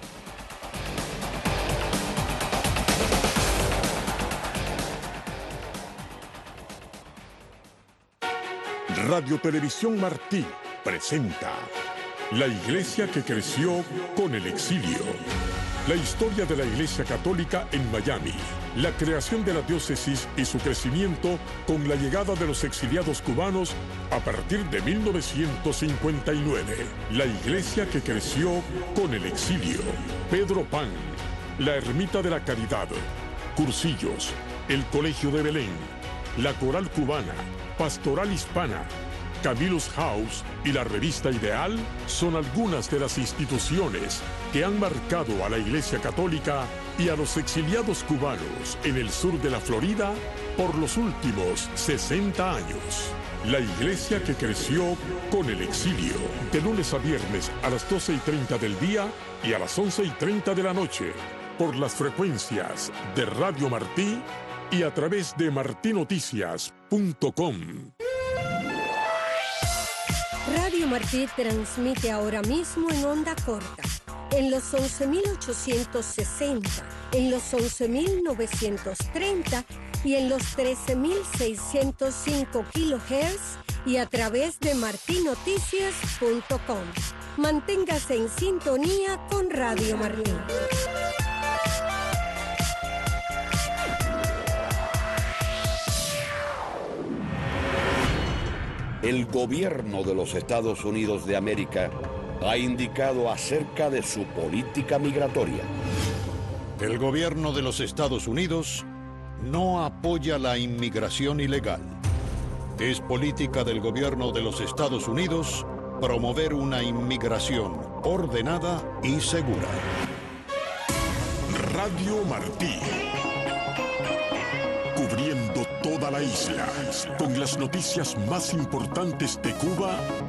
Radio Televisión Martí presenta La Iglesia que creció con el exilio. La historia de la Iglesia Católica en Miami. La creación de la diócesis y su crecimiento con la llegada de los exiliados cubanos a partir de mil novecientos cincuenta y nueve. La Iglesia que creció con el exilio. Pedro Pan, la Ermita de la Caridad, Cursillos, el Colegio de Belén, la Coral Cubana, Pastoral Hispana, Camillus House y la Revista Ideal son algunas de las instituciones que han marcado a la Iglesia Católica y a los exiliados cubanos en el sur de la Florida por los últimos sesenta años. La Iglesia que creció con el exilio, de lunes a viernes a las doce y treinta del día y a las once y treinta de la noche, por las frecuencias de Radio Martí y a través de martinoticias punto com. Radio Martí transmite ahora mismo en onda corta, en los once mil ochocientos sesenta, en los once mil novecientos treinta y en los trece mil seiscientos cinco kilohertz y a través de martinoticias punto com. Manténgase en sintonía con Radio Martí. El gobierno de los Estados Unidos de América ha indicado acerca de su política migratoria. El gobierno de los Estados Unidos no apoya la inmigración ilegal. Es política del gobierno de los Estados Unidos promover una inmigración ordenada y segura. Radio Martí. Cubriendo toda la isla, con las noticias más importantes de Cuba